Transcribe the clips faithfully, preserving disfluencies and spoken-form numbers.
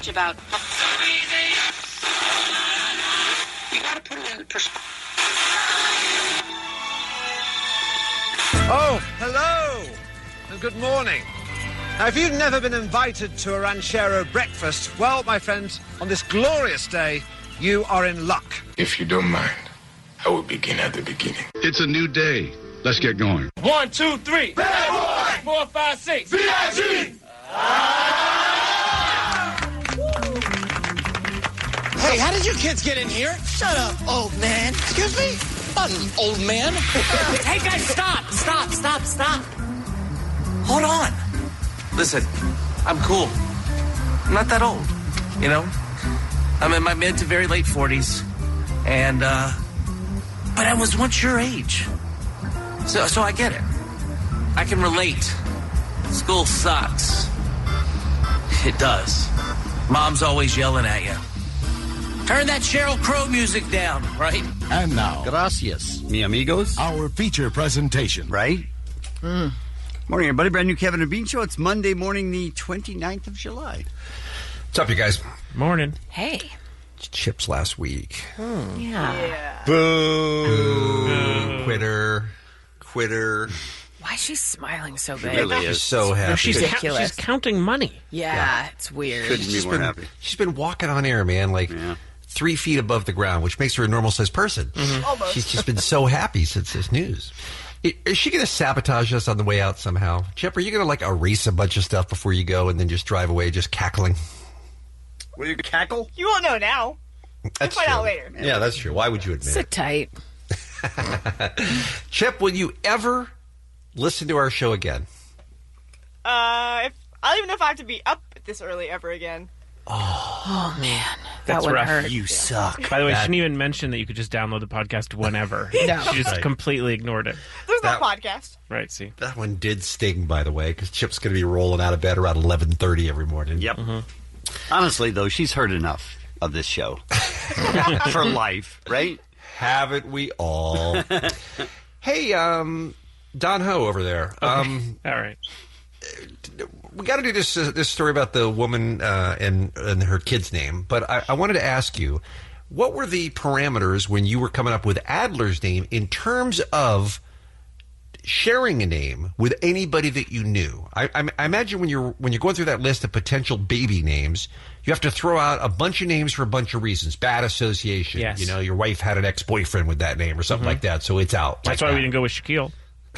much about... You gotta put it in perspective. Oh, hello, and good morning. Now, if you've never been invited to a ranchero breakfast, well, my friend, on this glorious day, you are in luck. If you don't mind, I will begin at the beginning. It's a new day. Let's get going. One, two, three. Bad boy. Four, five, six. V I G. Hey, how did you kids get in here? Shut up, old man. Excuse me? Not an old man. Hey, guys, stop. Stop, stop, stop. Hold on. Listen, I'm cool. I'm not that old, you know? I'm in my mid to very late forties. And, uh... But I was once your age. So, so I get it. I can relate. School sucks. It does. Mom's always yelling at you. Turn that Sheryl Crow music down, right? And now, gracias, mi amigos. Our feature presentation. Right? Mm. Morning, everybody. Brand new Kevin and Bean Show. It's Monday morning, the twenty-ninth of July. What's up, you guys? Morning. Hey. Chips last week. Hmm. Yeah. yeah. Boo. Boo. Quitter. Quitter. Why is she smiling so big? She really is so happy. No, she's, ca- she's counting money. Yeah, yeah. It's weird. Couldn't be more been, happy. She's been walking on air, man, like yeah. three feet above the ground, which makes her a normal-sized person. Mm-hmm. Almost. She's just been so happy since this news. Is she going to sabotage us on the way out somehow? Chip, are you going to, like, erase a bunch of stuff before you go and then just drive away just cackling? Will you cackle? You won't know now. That's You'll find true. out later. Yeah, that's true. Why would you admit Sit it? tight. Chip, will you ever listen to our show again? Uh, if, I don't even know if I have to be up this early ever again. Oh, oh man. That's that would rough. hurt. You suck. By the way, that... she didn't even mention that you could just download the podcast whenever. No. She just right. completely ignored it. There's that... no podcast. Right, see. That one did sting, by the way, because Chip's going to be rolling out of bed around eleven thirty every morning. Yep. Mm-hmm. Honestly, though, she's heard enough of this show for life, right? Haven't we all? Hey, um, Don Ho over there. Okay. Um, all right. We got to do this uh, this story about the woman uh, and and her kid's name, but I, I wanted to ask you, what were the parameters when you were coming up with Adler's name in terms of sharing a name with anybody that you knew? I, I, I imagine when you're when you're going through that list of potential baby names, you have to throw out a bunch of names for a bunch of reasons. Bad association. Yes. You know, your wife had an ex-boyfriend with that name or something mm-hmm. like that, so it's out. That's like why that. we didn't go with Shaquille.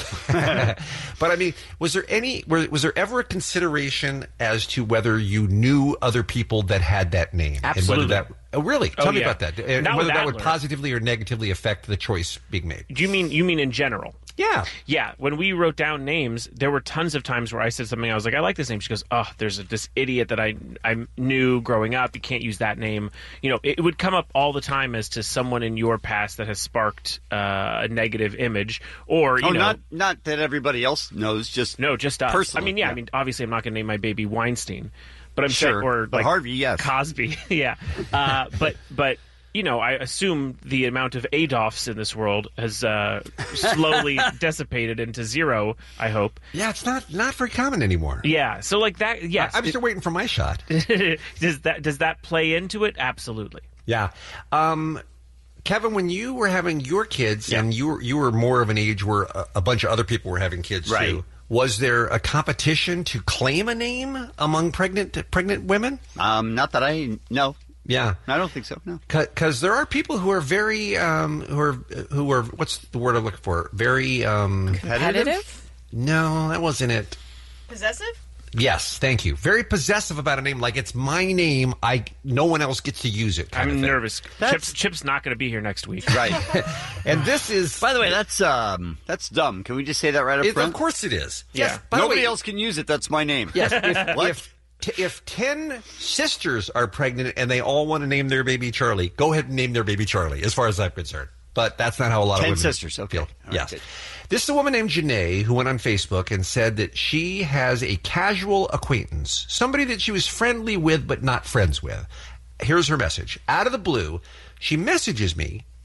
But I mean, was there any was, was there ever a consideration as to whether you knew other people that had that name? Absolutely. And whether that, oh, really? Tell oh, me yeah. about that. And Not whether with that would Adler. positively or negatively affect the choice being made. Do you mean you mean in general? Yeah. Yeah. When we wrote down names, there were tons of times where I said something. I was like, I like this name. She goes, oh, there's a, this idiot that I I knew growing up. You can't use that name. You know, it, it would come up all the time as to someone in your past that has sparked uh, a negative image, or you oh, know, not not that everybody else knows. Just no, just us. Personally, I mean, yeah, yeah. I mean, obviously, I'm not going to name my baby Weinstein, but I'm sure, saying, or but like Harvey, yes, Cosby, yeah. Uh, but but. You know, I assume the amount of Adolfs in this world has uh, slowly dissipated into zero, I hope. Yeah, it's not, not very common anymore. Yeah, so like that, yes. I, I'm still waiting for my shot. does that does that play into it? Absolutely. Yeah. Um, Kevin, when you were having your kids, yeah. and you were, you were more of an age where a, a bunch of other people were having kids, right. too, was there a competition to claim a name among pregnant pregnant women? Um, not that I know. Yeah, I don't think so. No, because there are people who are very, um, who are, who are. What's the word I'm looking for? Very um, competitive. No, that wasn't it. Possessive. Yes, thank you. Very possessive about a name, like it's my name. I no one else gets to use it. I'm of nervous. Chip's, Chip's not going to be here next week, right? And this is, by the way, that's um, that's dumb. Can we just say that right up it, front? Of course, it is. Yeah. Yes, nobody way, else can use it. That's my name. Yes. If, what? if, If ten sisters are pregnant and they all want to name their baby Charlie, go ahead and name their baby Charlie, as far as I'm concerned. But that's not how a lot ten of women sisters, okay. feel. All yes. right, this is a woman named Janae who went on Facebook and said that she has a casual acquaintance, somebody that she was friendly with but not friends with. Here's her message. Out of the blue, she messages me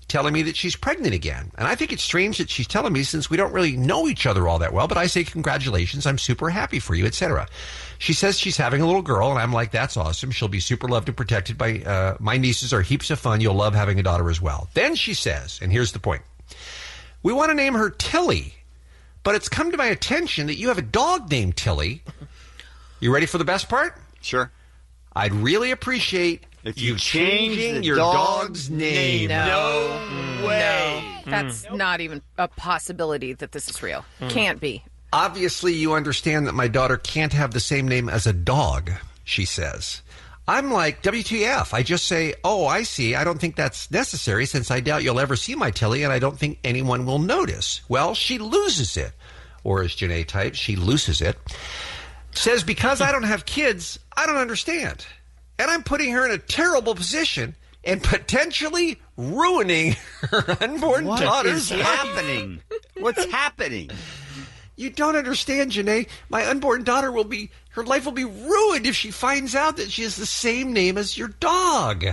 telling me that she's pregnant again. And I think it's strange that she's telling me since we don't really know each other all that well, but I say congratulations, I'm super happy for you, et cetera. She says she's having a little girl, and I'm like, that's awesome. She'll be super loved and protected by uh, my nieces are heaps of fun. You'll love having a daughter as well. Then she says, and here's the point, we want to name her Tilly, but it's come to my attention that you have a dog named Tilly. You ready for the best part? Sure. I'd really appreciate if you you change changing the your dog's dog's name. No. No way. No. That's not even a possibility that this is real. Can't be. Obviously, you understand that my daughter can't have the same name as a dog, she says. I'm like, W T F? I just say, oh, I see. I don't think that's necessary since I doubt you'll ever see my Tilly and I don't think anyone will notice. Well, she loses it. Or as Janae types, she loses it. Says, because I don't have kids, I don't understand. And I'm putting her in a terrible position and potentially ruining her unborn What daughter's is life. happening? What's happening? You don't understand, Janae. My unborn daughter will be, her life will be ruined if she finds out that she has the same name as your dog.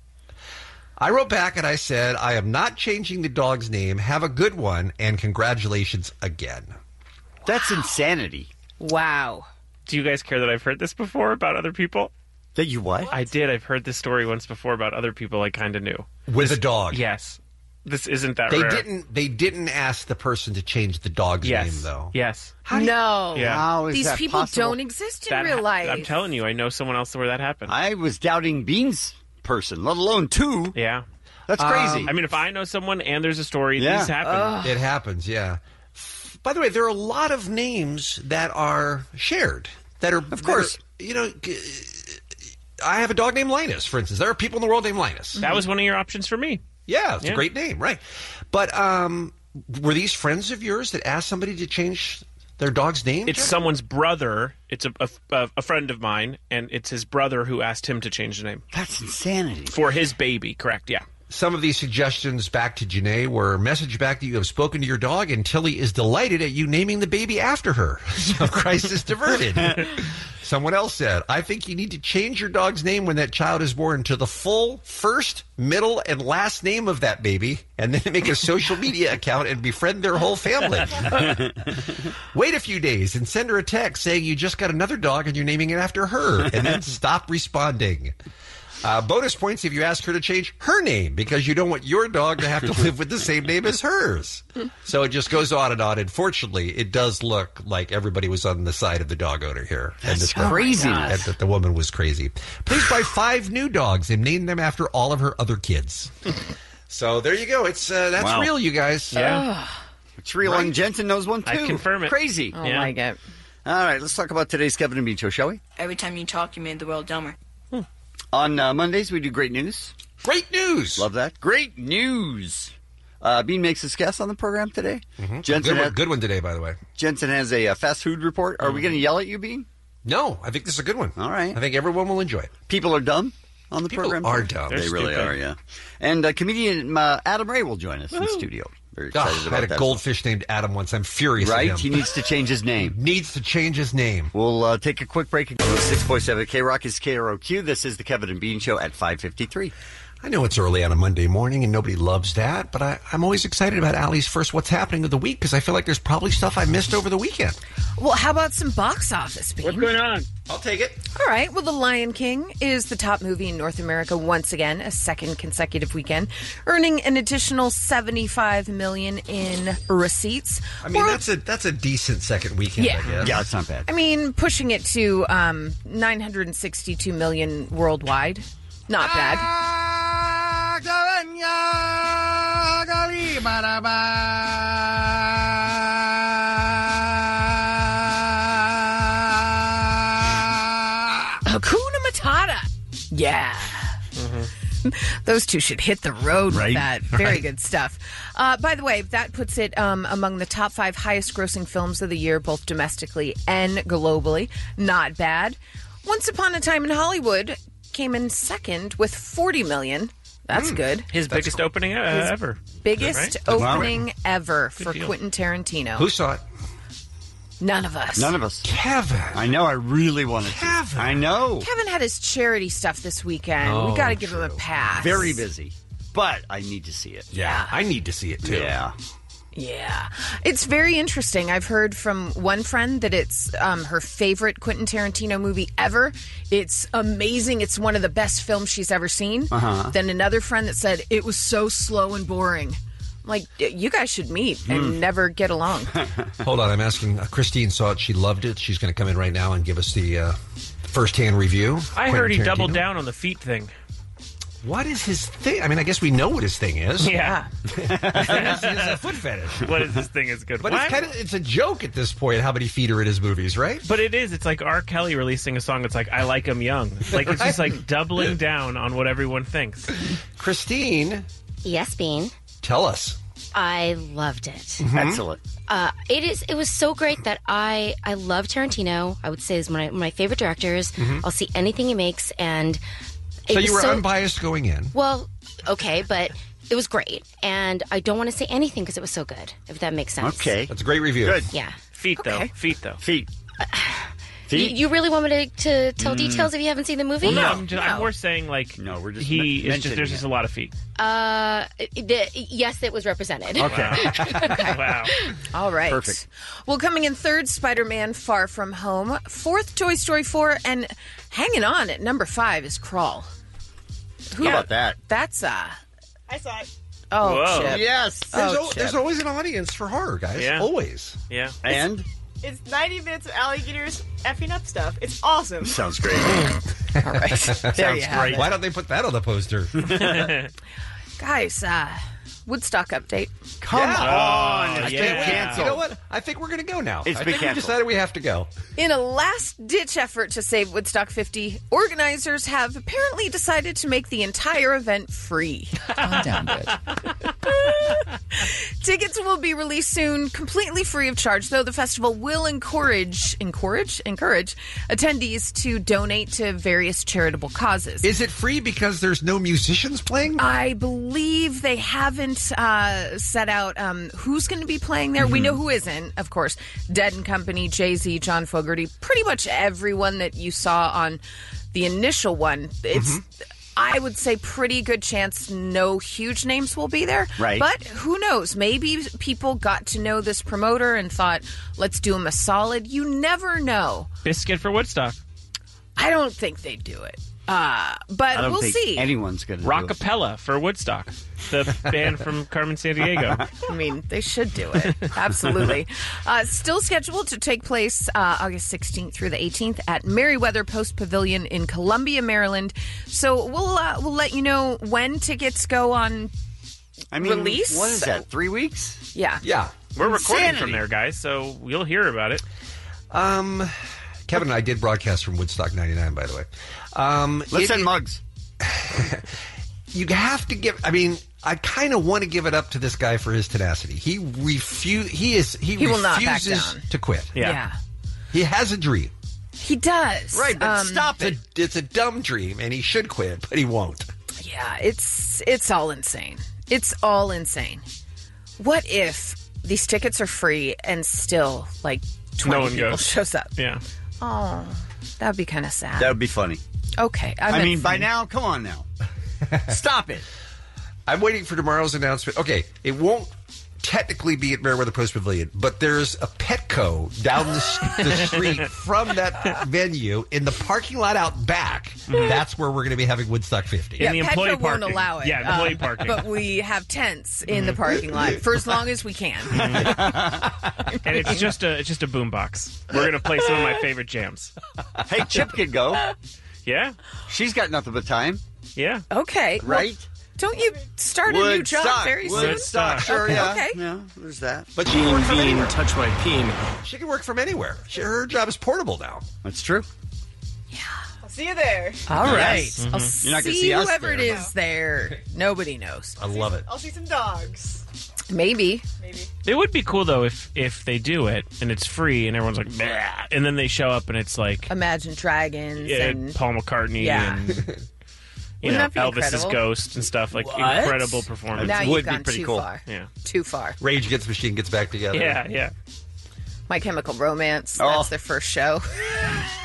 I wrote back and I said, I am not changing the dog's name. Have a good one, and congratulations again. That's insanity. Wow. Do you guys care that I've heard this before about other people? That you what? I did. I've heard this story once before about other people I kind of knew. With a dog. Yes. This isn't that They rare. didn't. They didn't ask the person to change the dog's Yes. name, though. Yes. No. Yeah. How is These that people possible? don't exist in That real ha- life. I'm telling you, I know someone else where that happened. I was doubting Bean's person, let alone two. Yeah. That's crazy. Um, I mean, if I know someone and there's a story, Yeah. these happen. It happens, yeah. By the way, there are a lot of names that are shared. That are, of course. you know, g- I have a dog named Linus, for instance. There are people in the world named Linus. That was one of your options for me. Yeah, it's Yeah. a great name, right? But um, were these friends of yours that asked somebody to change their dog's name? It's Jeff? someone's brother. It's a, a, a friend of mine, and it's his brother who asked him to change the name. That's insanity. For his baby, correct, yeah. Some of these suggestions back to Janae were message back that you have spoken to your dog and Tilly is delighted at you naming the baby after her. So crisis diverted. Someone else said, I think you need to change your dog's name when that child is born to the full first, middle, and last name of that baby, and then make a social media account and befriend their whole family. Wait a few days and send her a text saying you just got another dog and you're naming it after her, and then stop responding. Uh, bonus points if you ask her to change her name because you don't want your dog to have to live with the same name as hers. So it just goes on and on. And fortunately, it does look like everybody was on the side of the dog owner here. That's and that the, crazy. And that the woman was crazy. Please buy five new dogs and name them after all of her other kids. So there you go. It's uh, that's Wow. real, you guys. Yeah. It's real, Right. and Jensen knows one too. I confirm it. Crazy. Oh, Yeah. like it. All right, let's talk about today's Kevin and Bean show, shall we? Every time you talk, you made the world dumber. On uh, Mondays, we do great news. Great news. Love that. Great news. Uh, Bean makes his guest on the program today. Mhm. Jensen, Good one, has, good one today, by the way. Jensen has a uh, fast food report. Are we going to yell at you, Bean? No, I think this is a good one. All right. I think everyone will enjoy it. People are dumb on the People program. are dumb. They They're really stupid. are, yeah. And uh, comedian uh, Adam Ray will join us in studio. Very Oh, excited I about had a that. goldfish named Adam once. I'm furious Right? at He him. needs to change his name. Needs to change his name. We'll uh, take a quick break and go to six point seven K-Rock is K R O Q. This is the Kevin and Bean Show at five fifty-three. I know it's early on a Monday morning and nobody loves that, but I, I'm always excited about Allie's first What's Happening of the week because I feel like there's probably stuff I missed over the weekend. Well, how about some box office, Bean? What's going on? I'll take it. All right. Well, The Lion King is the top movie in North America once again, a second consecutive weekend, earning an additional seventy-five million dollars in receipts. I mean, Or- that's a that's a decent second weekend, Yeah. I guess. Yeah, it's not bad. I mean, pushing it to um, nine hundred sixty-two million dollars worldwide. Not bad. Hakuna Matata. Yeah. Those two should hit the road Right. with that. Very Right. good stuff. Uh, by the way, that puts it um, among the top five highest grossing films of the year, both domestically and globally. Not bad. Once Upon a Time in Hollywood came in second with forty million dollars. That's good. His biggest opening uh, His ever. Biggest Right? opening ever for deal. Quentin Tarantino. Who saw it? None of us. None of us. Kevin. I know. I really wanted to. Kevin. I know. Kevin had his charity stuff this weekend. Oh, we got to give him a true. pass. Very busy. but I need to see it. Yeah, I need to see it too. Yeah. Yeah. It's very interesting. I've heard from one friend that it's um, her favorite Quentin Tarantino movie ever. It's amazing. It's one of the best films she's ever seen. Uh-huh. Then another friend that said it was so slow and boring. I'm like, you guys should meet and Mm. never get along. Hold on, I'm asking. Uh, Christine saw it. She loved it. She's going to come in right now and give us the uh, first-hand review. I Quentin heard he Tarantino. doubled down on the feet thing. What is his thing? I mean, I guess we know what his thing is. Yeah. it's, it's a foot fetish. What is this thing? Is good. But Why- it's kind of it's a joke at this point how many feet are in his movies, right? But it is. It's like R. Kelly releasing a song that's like, I like him young. Like, it's just like doubling down on what everyone thinks. Christine. Yes, Bean. Tell us. I loved it. Mhm. Excellent. Uh, it is. It was so great that I I love Tarantino. I would say is one of my, my favorite directors. Mhm. I'll see anything he makes, and it So was you were so, unbiased going in. Well, okay, but it was great, and I don't want to say anything because it was so good. If that makes sense. That's a great review. Good. Yeah. Feet, though. Feet, though. Feet. You, you really want me to, to tell Mm. details if you haven't seen the movie? Well, no, I'm, just, I'm more saying, like, no, we're just he men- is just, mentioning there's just it. a lot of feet. Uh, the, yes, it was represented. Wow. All right. Perfect. Well, coming in third, Spider-Man Far From Home. Fourth, Toy Story four. And hanging on at number five is Crawl. How about that? That's, uh... I saw it. Oh, Whoa. Chip. Yes. There's, Oh, al- Chip. there's always an audience for horror, guys. Yeah. Always. Yeah. And? It's ninety minutes of alligators effing up stuff. It's awesome. Sounds great. All right. There you have it. Why don't they put that on the poster? Guys, uh, Woodstock update. Come Yeah. on. Oh, It's yeah. been canceled. You know what? I think we're going to go now. It's I been think we canceled. decided we have to go. In a last-ditch effort to save Woodstock fifty, organizers have apparently decided to make the entire event free. Calm down, bitch. Tickets will be released soon, completely free of charge, though the festival will encourage, encourage, encourage attendees to donate to various charitable causes. Is it free because there's no musicians playing? I believe they haven't uh, set out um, who's going to be playing there. We Mm-hmm. know who isn't, of course. Dead and Company, Jay-Z, John Fogerty, pretty much everyone that you saw on the initial one. It's, Mm-hmm. I would say, pretty good chance no huge names will be there. Right. But who knows? Maybe people got to know this promoter and thought, let's do him a solid. You never know. Biscuit for Woodstock. I don't think they'd do it. Uh, but I don't we'll think see. anyone's going to Rockapella for Woodstock. The band from Carmen Sandiego. I mean, they should do it. Absolutely. Uh, still scheduled to take place uh, August sixteenth through the eighteenth at Merriweather Post Pavilion in Columbia, Maryland. So we'll uh, we'll let you know when tickets go on I mean, release. what is that, three weeks? Yeah. Yeah. We're recording Insanity. from there, guys, so you'll hear about it. Um, Kevin and I did broadcast from Woodstock ninety-nine, by the way. Um, Let's it- send mugs. You have to give. I mean, I kind of want to give it up to this guy for his tenacity. He refuse. He is. He, He will not back refuses down. to quit. Yeah. Yeah. He has a dream. He does. Right, but Um, stop it. It's a, it's a dumb dream, and he should quit, but he won't. Yeah, it's it's all insane. It's all insane. What if these tickets are free and still like twenty No one people goes. shows up? Yeah. Oh, that would be kind of sad. That would be funny. Okay, I meant mean, by free. now, come on now. Stop it. I'm waiting for tomorrow's announcement. Okay, it won't technically be at Merriweather Post Pavilion, but there's a Petco down the, s- the street from that venue in the parking lot out back. That's where we're going to be having Woodstock fifty. Yeah, In the Petco employee won't parking. allow it. Yeah, employee uh, parking. But we have tents in the parking lot for as long as we can. And it's just a it's just a boombox. We're gonna play some of my favorite jams. Hey, Chip could go. Yeah, She's got nothing but time, yeah. Okay, well, right? don't you start a new job Woodstock. very soon? Woodstock, sure, Okay, yeah. okay. Yeah, there's that. But she can work from anywhere. touch my peen. She can work from anywhere. She, her job is portable now. That's true. I'll see you there. All right, Yes. I'll Mhm. You're not gonna see, see us whoever it there. is there. Nobody knows. I love it. I'll see some dogs. Maybe. Maybe. It would be cool though if if they do it and it's free and everyone's like, "Bleh," and then they show up and it's like Imagine Dragons yeah, and Paul McCartney Yeah. and you Wouldn't know that be Elvis's incredible? Ghost and stuff like What? incredible performance. now It you've would be gone pretty too cool. far. Yeah. Too far. Rage Against the Machine gets back together. Yeah, yeah. My Chemical Romance. Oh. That's their first show.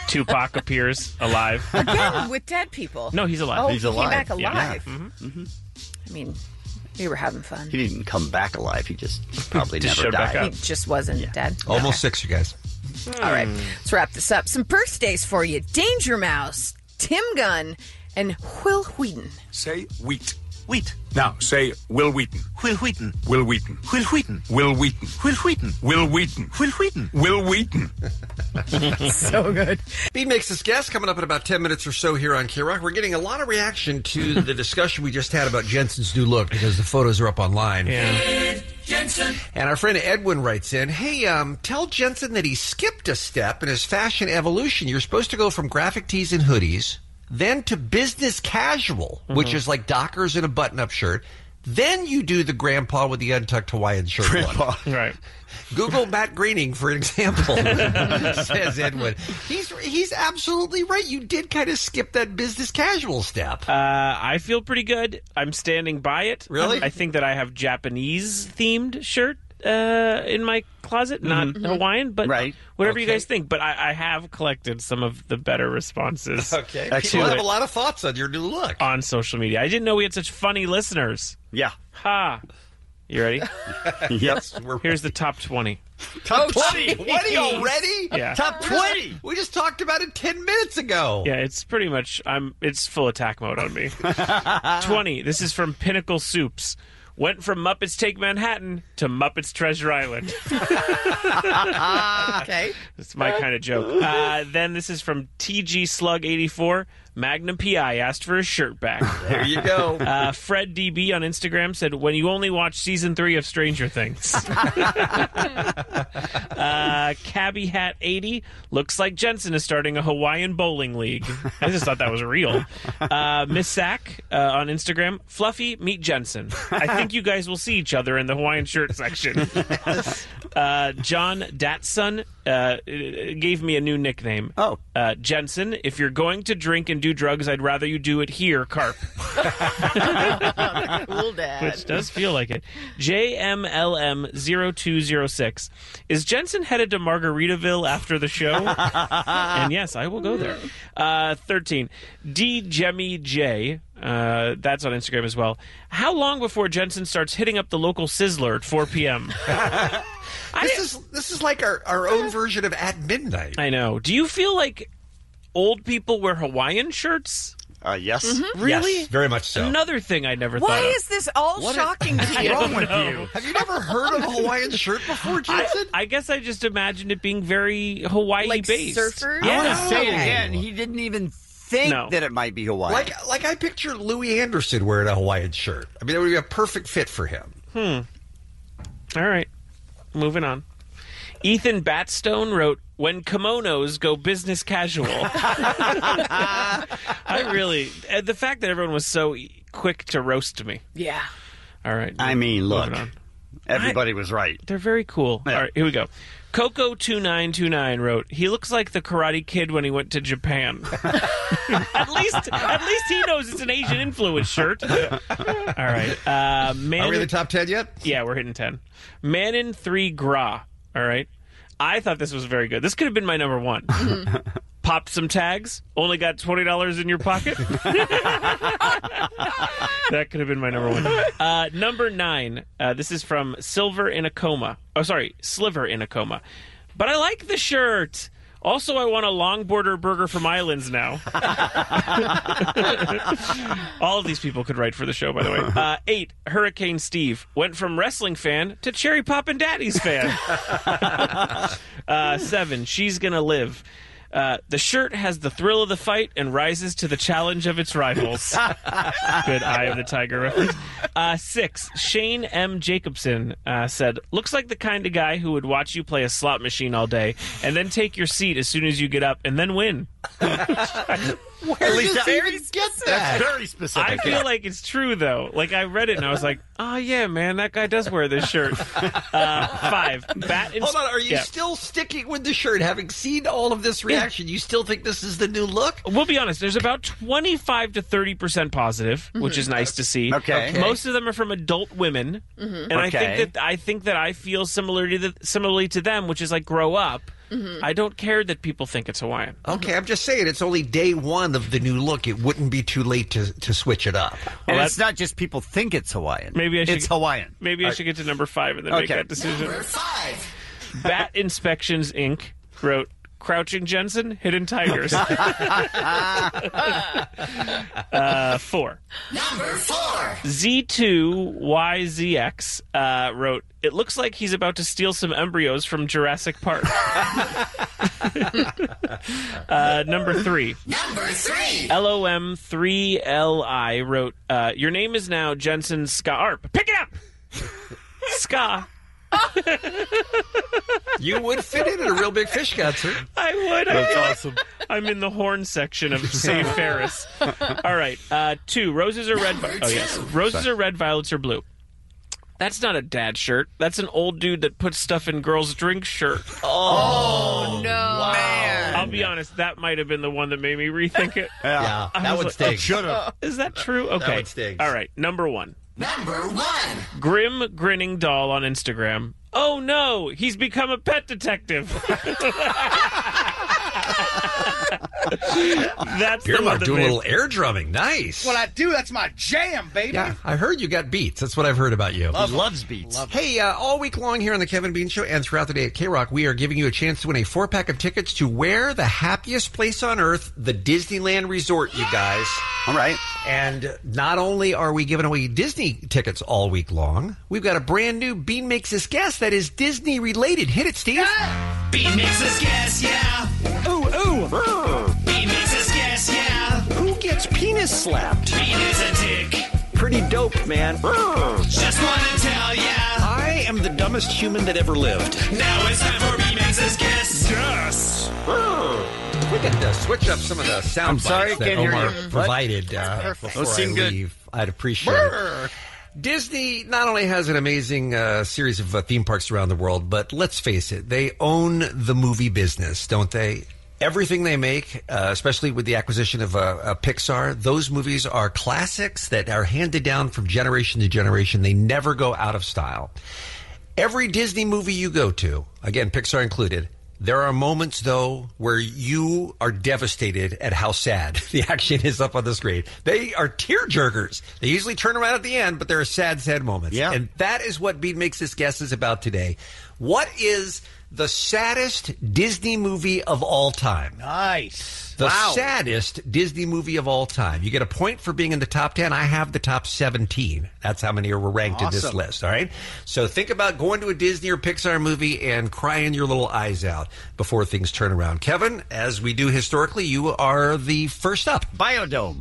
Tupac appears alive. Again, with dead people. No, he's alive. Oh, He's he alive. came back Yeah. alive. Mm-hmm. Mm-hmm. I mean, we were having fun. He didn't come back alive. He just probably Just never showed back died. He just wasn't dead. Almost six, you guys. All right, let's wrap this up. Some birthdays for you. Danger Mouse, Tim Gunn, and Will Wheaton. Say wheat. Wheat. Now, say Will Wheaton. Will Wheaton. Will Wheaton. Will Wheaton. Will Wheaton. Will Wheaton. Will Wheaton. Will Wheaton. Will Wheaton. So good. Bean Makes Us Guess coming up in about ten minutes or so here on K-Rock. We're getting a lot of reaction to the discussion we just had about Jensen's new look because the photos are up online. Yeah. Jensen. And our friend Edwin writes in, hey, um, tell Jensen that he skipped a step in his fashion evolution. You're supposed to go from graphic tees and hoodies, then to business casual, Mm-hmm. which is like Dockers and a button-up shirt. Then you do the grandpa with the untucked Hawaiian shirt Grandpa. on. Right. Google Matt Greening for an example, says Edwin. He's he's absolutely right. You did kind of skip that business casual step. Uh, I feel pretty good. I'm standing by it. Really? I think that I have Japanese-themed shirt uh, in my closet, not Hawaiian, but Right. whatever you Okay. guys think. But I, I have collected some of the better responses Okay. People Excellent. have a lot of thoughts on your new look. on social media. I didn't know we had such funny listeners. Yeah. Ha! You ready? Yep. Here's the top twenty. Top twenty. twenty already? Yeah. Top twenty. We just talked about it ten minutes ago. Yeah, it's pretty much. I'm. It's full attack mode on me. Twenty. This is from Pinnacle Soups. Went from Muppets Take Manhattan to Muppets Treasure Island. Okay. It's my kind of joke. Uh, then this is from T G Slug eighty-four. Magnum P I asked for his shirt back. There you go. Uh, Fred D B on Instagram said, when you only watch season three of Stranger Things. uh, Cabby Hat eighty. Looks like Jensen is starting a Hawaiian bowling league. I just thought that was real. Uh, Miss Sack uh, on Instagram. Fluffy, meet Jensen. I think you guys will see each other in the Hawaiian shirt section. Uh, John Datsun uh, gave me a new nickname. Oh. Uh, Jensen, if you're going to drink and do drugs, I'd rather you do it here, Carp. Cool dad. Which does feel like it. J M L M zero two zero six. Is Jensen headed to Margaritaville after the show? And yes, I will go there. Uh, thirteen. D. Jemmy J. Uh, that's on Instagram as well. How long before Jensen starts hitting up the local Sizzler at four p.m.? This is this is like our, our own version of At Midnight. I know. Do you feel like old people wear Hawaiian shirts? Uh, yes. Really? Yes, very much so. Another thing I never Why thought of. is this all What shocking is to you? wrong with know. you? Have you never heard of a Hawaiian shirt before, Jensen? I, I guess I just imagined it being very Hawaii Like based. surfers? I want Yeah. to say it Okay. again. He didn't even think No. that it might be Hawaii. like like I picture Louis Anderson wearing a Hawaiian shirt. I mean, that would be a perfect fit for him. All right. Moving on. Ethan Batstone wrote, when kimonos go business casual. I really... uh, The fact that everyone was so e- quick to roast me. Yeah. All right. I mean, look, moving on. everybody was right. They're very cool. Yeah. All right, here we go. Coco two nine two nine wrote, he looks like the Karate Kid when he went to Japan. at least at least he knows it's an Asian influence shirt. All right. Uh, man Are we in the top ten yet? Yeah, we're hitting ten. Man in three Gra. All right. I thought this was very good. This could have been my number one. Popped some tags. Only got twenty dollars in your pocket. That could have been my number one. Uh, number nine. Uh, this is from Silver in a Coma. Oh, sorry. Sliver in a Coma. But I like the shirt. Also, I want a long border burger from Islands now. All of these people could write for the show, by the way. Uh, eight, Hurricane Steve. Went from wrestling fan to Cherry Poppin' Daddy's fan. uh, seven, She's Gonna Live. Uh, the shirt has the thrill of the fight and rises to the challenge of its rivals. Good Eye of the Tiger reference. Uh, six, Shane M. Jacobson uh, said, looks like the kind of guy who would watch you play a slot machine all day and then take your seat as soon as you get up and then win. Where least does that- he even get that? That's very specific. I feel like it's true, though. Like, I read it and I was like, oh, yeah, man, that guy does wear this shirt. Uh, five, Bat and... Hold on, are you yeah. still sticking with the shirt? Having seen all of this reaction, you still think this is the new look? We'll be honest. There's about twenty-five to thirty percent positive, which is nice to see. Okay. Okay. Most of them are from adult women, and I Okay. think that I think that I feel similarly to the, similarly to them, which is like grow up. Mhm. I don't care that people think it's Hawaiian. Okay, I'm just saying it's only day one of the new look. It wouldn't be too late to, to switch it up. And it's not just people think it's Hawaiian. Maybe I should, It's Hawaiian. Maybe I All should right. get to number five and then make Okay. that decision. Number five. Bat Inspections Incorporated wrote Crouching Jensen, Hidden Tigers. uh, four. Number four. Z two Y Z X uh, wrote, it looks like he's about to steal some embryos from Jurassic Park. uh, number three. Number three. L O M three L I wrote, uh, your name is now Jensen Scarp. Pick it up! Ska. You would fit in at a real big fish concert. I would. That's I feel like awesome. I'm in the horn section of Save Ferris. All right. Uh, two. Roses are red. Vi- oh, yes. Roses Sorry. are red, violets are blue. That's not a dad shirt. That's an old dude that puts stuff in girls' drink shirt. Oh, no. I'll be honest. That might have been the one that made me rethink it. Yeah, I that was would like, sting. oh, is that true? Okay. would sting. All right. Number one. Number one. Grim grinning doll on Instagram. Oh no, he's become a pet detective. That's Beer the one Mug that doing a made- little air drumming. Nice. What I do, that's my jam, baby. Yeah, I heard you got beats. That's what I've heard about you. Love He loves beats. Hey, uh, all week long here on the Kevin Bean Show and throughout the day at K-Rock, we are giving you a chance to win a four-pack of tickets to Where the Happiest Place on Earth, the Disneyland Resort, you guys. All right. And not only are we giving away Disney tickets all week long, we've got a brand new Bean Makes Us Guess that is Disney-related. Hit it, Steve. Bean makes us guess, yeah. Ooh, ooh. Bean makes us guess, yeah. Who gets penis slapped? Bean is a dick. Pretty dope, man. Just wanna tell ya. I am the dumbest human that ever lived. Now it's time for Bean makes us guess. Yes. We could uh, switch up some of the sound I'm sorry, bites that can't hear Omar you. provided uh, Perfect. before Those I seem good. leave. I'd appreciate it. Disney not only has an amazing uh, series of uh, theme parks around the world, but let's face it, they own the movie business, don't they? Everything they make, uh, especially with the acquisition of uh, uh, Pixar, those movies are classics that are handed down from generation to generation. They never go out of style. Every Disney movie you go to, again, Pixar included, there are moments, though, where you are devastated at how sad the action is up on the screen. They are tearjerkers. They usually turn around at the end, but there are sad, sad moments. Yeah. And that is what Bean Makes This Guess is about today. What is the saddest Disney movie of all time? Nice. The Wow. saddest Disney movie of all time. You get a point for being in the top ten. I have the top seventeen. That's how many were ranked in this Awesome. list, all right? So think about going to a Disney or Pixar movie and crying your little eyes out before things turn around. Kevin, as we do historically, you are the first up. Biodome.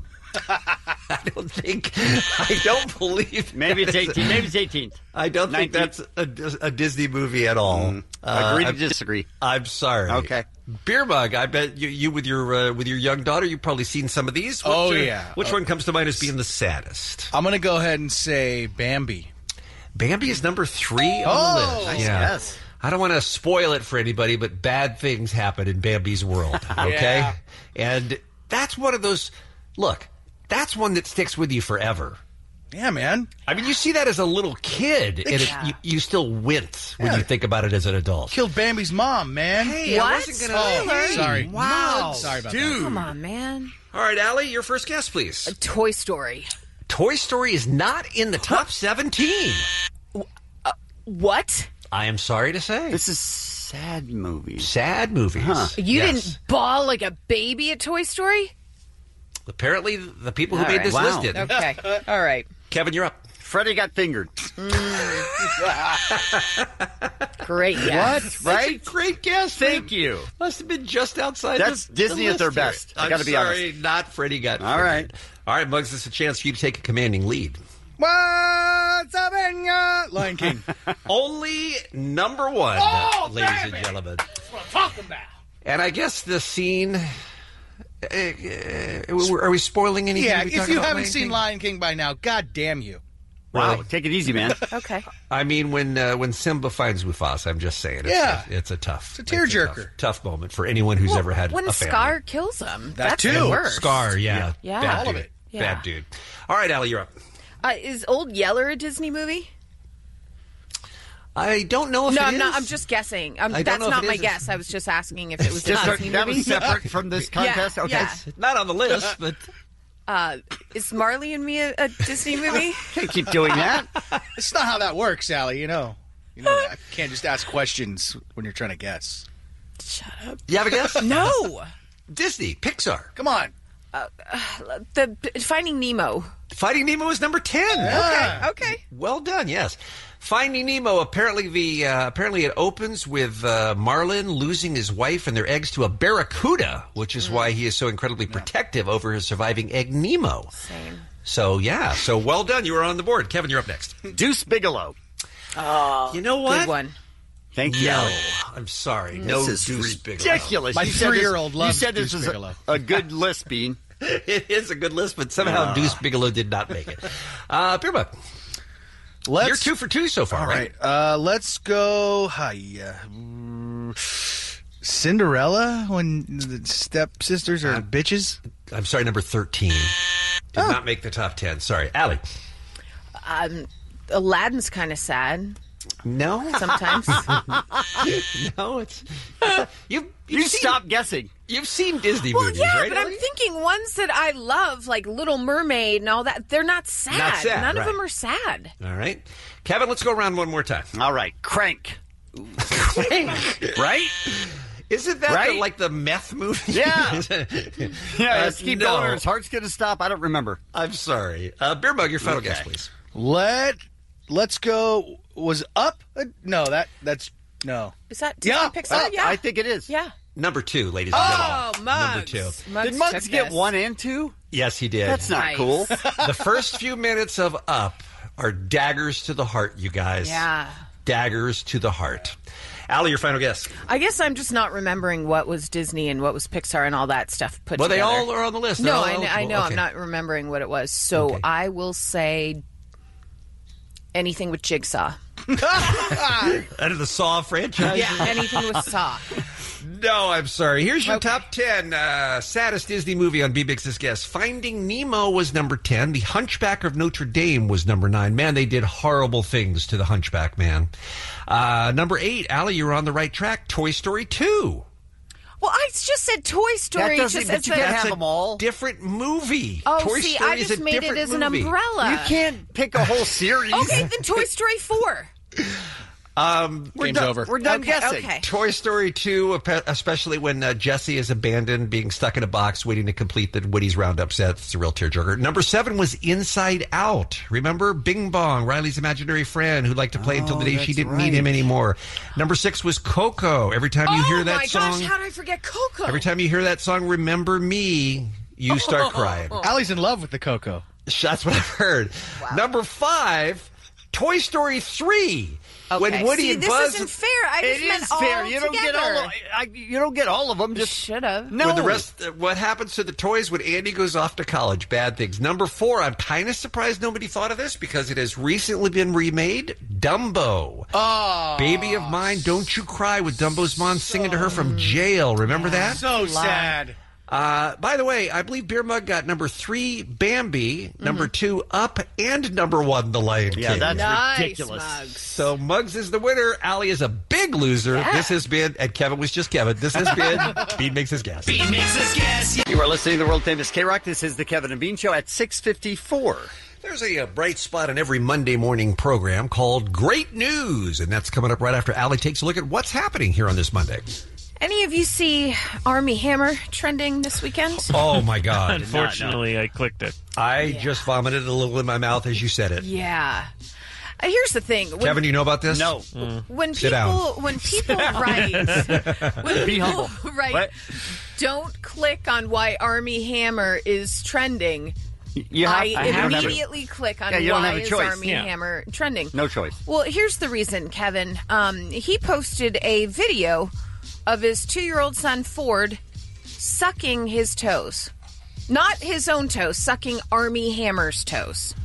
I don't think, I don't believe. Maybe it's that is- eighteen. Maybe it's eighteenth. I don't think that's a, a Disney movie at all. Mm. Agree to I'm- disagree. I'm sorry. Okay. Beer Mug. I bet you, you with your uh, with your young daughter, you've probably seen some of these. Which, Oh, uh, yeah. Which Uh, one comes to mind as being the saddest? I'm going to go ahead and say Bambi. Bambi is number three on Oh, the list. nice Yeah. guess. I don't want to spoil it for anybody, but bad things happen in Bambi's world. Okay, Yeah. and that's one of those. Look, that's one that sticks with you forever. Yeah, man. I mean, you see that as a little kid, and it, you, you still wince when Yeah. you think about it as an adult. Killed Bambi's mom, man. Hey, I What? wasn't gonna. Oh, Hey, sorry. Wow. Sorry about Dude. Come on, man. All right, Allie, your first guess, please. Toy Story. Toy Story is not in the top seventeen. What? I am sorry to say. This is sad movies. Sad movies. Huh. You Yes. didn't bawl like a baby at Toy Story? Apparently, the people who All made right. this Wow. list did. Okay. All right. Kevin, you're up. Freddy got fingered. Great. Yeah. What? Right? That's a great guess. Thank They you. Must have been just outside. That's the, Disney the at their list here. best. I I'm gotta be sorry, not Freddie got. All fingered. right. All right, Muggs. This is a chance for you to take a commanding lead. What's up, in ya? Lion King. Only number one, Oh, ladies damn and it. gentlemen. That's what I'm talking about. And I guess the scene. Uh, uh, are we spoiling anything? Yeah, we if talking you about haven't Lion seen King? Lion King by now, god damn you. Wow. Really? Take it easy, man. Okay. I mean, when uh, when Simba finds Mufasa, I'm just saying, it's, Yeah. a, it's a tough, It's a tearjerker. tough, tough moment for anyone who's Well, ever had when a family. Scar kills him. That that's too. the worst. Scar, yeah, Yeah. bad All dude, of it. Yeah. bad dude. All right, Allie, you're up. Uh, is Old Yeller a Disney movie? I don't know if no, it I'm is. not. I'm just guessing. Um, I don't that's know if not it my is. guess. I was just asking if it was a Just Disney that movie. was separate from this contest? Yeah, Okay. yeah. Not on the list, but Uh, is Marley and Me a, a Disney movie? Can't keep doing that. It's not how that works, Allie. You know. You know that. You can't just ask questions when you're trying to guess. Shut up. you have a guess? No. Disney, Pixar. Come on. Uh, the Finding Nemo. Finding Nemo is number ten. Okay. Okay. Well done. Yes. Finding Nemo. Apparently, the uh, apparently it opens with uh, Marlin losing his wife and their eggs to a barracuda, which is why he is so incredibly protective over his surviving egg Nemo. Same. So yeah. So well done. You were on the board. Kevin, you're up next. Deuce Bigelow. Oh, You know what? good one. Thank you. No, I'm sorry. No, This is Deuce Bigelow. ridiculous. My You said this- three-year-old You loves said this Deuce was Bigelow. a, a good list, Bean. It is a good list, but somehow Deuce Bigelow did not make it. Uh, Beer Bug, Let's, you're two for two so far, All right? right. Uh, let's go. Hiya. Mm, Cinderella when the stepsisters are bitches. I'm sorry, number thirteen. Did Oh. not make the top ten. Sorry. Allie. Um, Aladdin's kind of sad No. sometimes. No, it's you. You You've seen, stop guessing. You've seen Disney well, movies, yeah, right? but I'm Ellie? thinking ones that I love, like Little Mermaid and all that, they're not sad. Not sad, None right. of them are sad. All right, Kevin. Let's go around one more time. All right. Crank. Crank. Right? Isn't that Right? the, like the meth movie? Yeah. Yeah, Uh, let's keep no. going or his heart's going to stop. I don't remember. I'm sorry. Uh, Beer Bug, your final Okay. guess, please. Let Let's go. Was Up? Uh, no, that that's no. Is that Disney Yeah, Pixar? Up. Yeah. I think it is. Yeah. Number two, ladies and Oh, gentlemen. Muggs. Number two. Muggs Did Muggs took get this. one and two? Yes, he did. That's not Nice. cool. The first few minutes of Up are daggers to the heart, you guys. Yeah. Daggers to the heart. Allie, your final guess. I guess I'm just not remembering what was Disney and what was Pixar and all that stuff put Well, they together. all are on the list. They're No, all I, kn- I eligible. know. Okay. I'm not remembering what it was. So Okay. I will say anything with Jigsaw. Out of the Saw franchise? Yeah, anything with Saw. No, I'm sorry. Here's your Okay. top ten uh, saddest Disney movie on B-Mix's Guess. Finding Nemo was number ten. The Hunchback of Notre Dame was number nine. Man, they did horrible things to the Hunchback, man. Uh, number eight, Allie, you're on the right track. Toy Story two. Well, I just said Toy Story. That doesn't- just but as you a- can't have That's a them all. different movie. Oh, Toy see, Story I is just a made it different as an movie. umbrella. You can't pick a whole series. Okay, then Toy Story four. Um, We're Game's done, over. We're done Okay, guessing. okay. Toy Story two, especially when uh, Jessie is abandoned, being stuck in a box, waiting to complete the Woody's Roundup set. It's a real tearjerker. Number seven was Inside Out. Remember? Bing Bong, Riley's imaginary friend who liked to play until the Oh, day she that's didn't right. need him anymore. Number six was Coco. Every time you oh hear that my song, gosh, how did I forget Coco? every time you hear that song, Remember Me, you start crying. Allie's in love with the Coco. That's what I've heard. Number five, Toy Story three. Okay. When Woody See, and this Buzz isn't fair. I just It meant is all fair. You don't get all. together. Of, I, you don't get all of them. Just Should have. no. When the rest, uh, what happens to the toys when Andy goes off to college? Bad things. Number four, I'm kind of surprised nobody thought of this because it has recently been remade. Dumbo. Oh, Baby of Mine, Don't You Cry with Dumbo's mom singing to her from jail. Remember that? so sad. Uh, by the way, I believe Beer Mug got number three, Bambi, number two, Up, and number one, The Lion King. Yeah, that's Nice, ridiculous. Muggs. So Muggs is the winner. Allie is a big loser. Yeah. This has been, and Kevin was just Kevin. This has been Bean Makes His Guess. Bean makes us guess. You are listening to the world famous K-Rock. This is the Kevin and Bean Show at six fifty-four. There's a, uh bright spot in every Monday morning program called Great News, and that's coming up right after Allie takes a look at what's happening here on this Monday. Any of you see Army Hammer trending this weekend? Oh, my God. Unfortunately, I clicked it. I just vomited a little in my mouth as you said it. Yeah. Uh, here's the thing. When, Kevin, you know about this? No. when Sit people down. when people write when Be people humble. write What? don't click on why Army Hammer is trending. You have, I, I have never- immediately click on Yeah, you don't why have a is choice. Army Yeah. Hammer trending. No choice. Well, here's the reason, Kevin. Um, he posted a video of his two-year-old son Ford sucking his toes. Not his own toes, sucking Army Hammer's toes.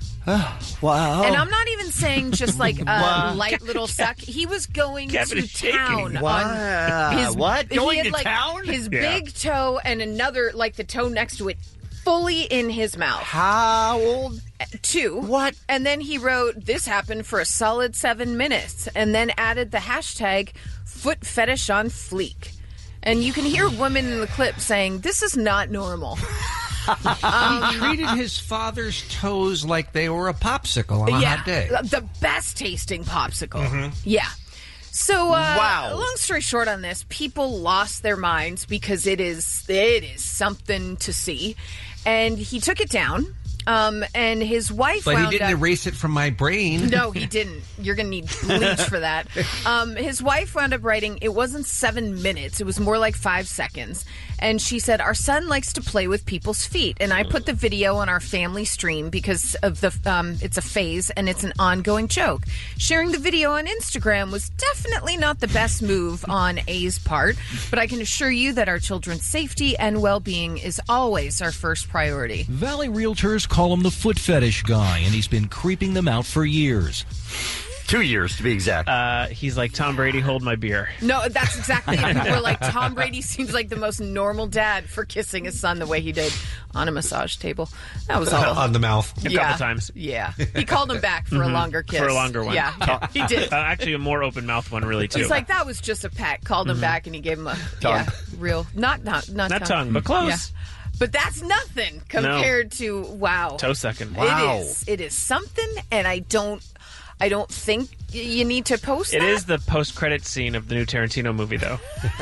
Wow. And I'm not even saying just like a Wow. light little suck. He was going Kevin to is shaking. town Wow. on his What? he Going had, to like, town? His Yeah. big toe and another like the toe next to it fully in his mouth. How old? Two. What? And then he wrote, "This happened for a solid seven minutes," and then added the hashtag foot fetish on fleek. And you can hear women in the clip saying, "This is not normal." um, he treated his father's toes like they were a popsicle on a yeah, hot day. The best tasting popsicle. Mhm. Yeah. So, uh, Wow. long story short on this, people lost their minds because it is it is something to see. And he took it down. Um, and his wife But he wound didn't up- erase it from my brain. No, he didn't. You're going to need bleach for that. Um, his wife wound up writing, "It wasn't seven minutes. It was more like five seconds." And she said, "Our son likes to play with people's feet." And I put the video on our family stream because of the um, it's a phase and it's an ongoing joke. Sharing the video on Instagram was definitely not the best move on A's part, but I can assure you that our children's safety and well-being is always our first priority. Valley Realtors call him the foot fetish guy, and he's been creeping them out for years. Two years, to be exact. Uh, he's like, "Tom Brady, hold my beer." No, that's exactly it. People were like, Tom Brady seems like the most normal dad for kissing his son the way he did on a massage table. That was all. On the mouth. A Yeah. couple times. Yeah. He called him back for a Mhm. longer kiss. For a longer one. Yeah, yeah, he did. Uh, actually, a more open mouth one, really, too. It's like, that was just a peck. Called him Mhm. back and he gave him a Tongue. yeah, real, not, not, not, Not tongue, but close. Yeah. But that's nothing compared to, wow. Toe sucking. It is. It is something, and I don't, I don't think y- you need to post It that. is the post-credit scene of the new Tarantino movie, though.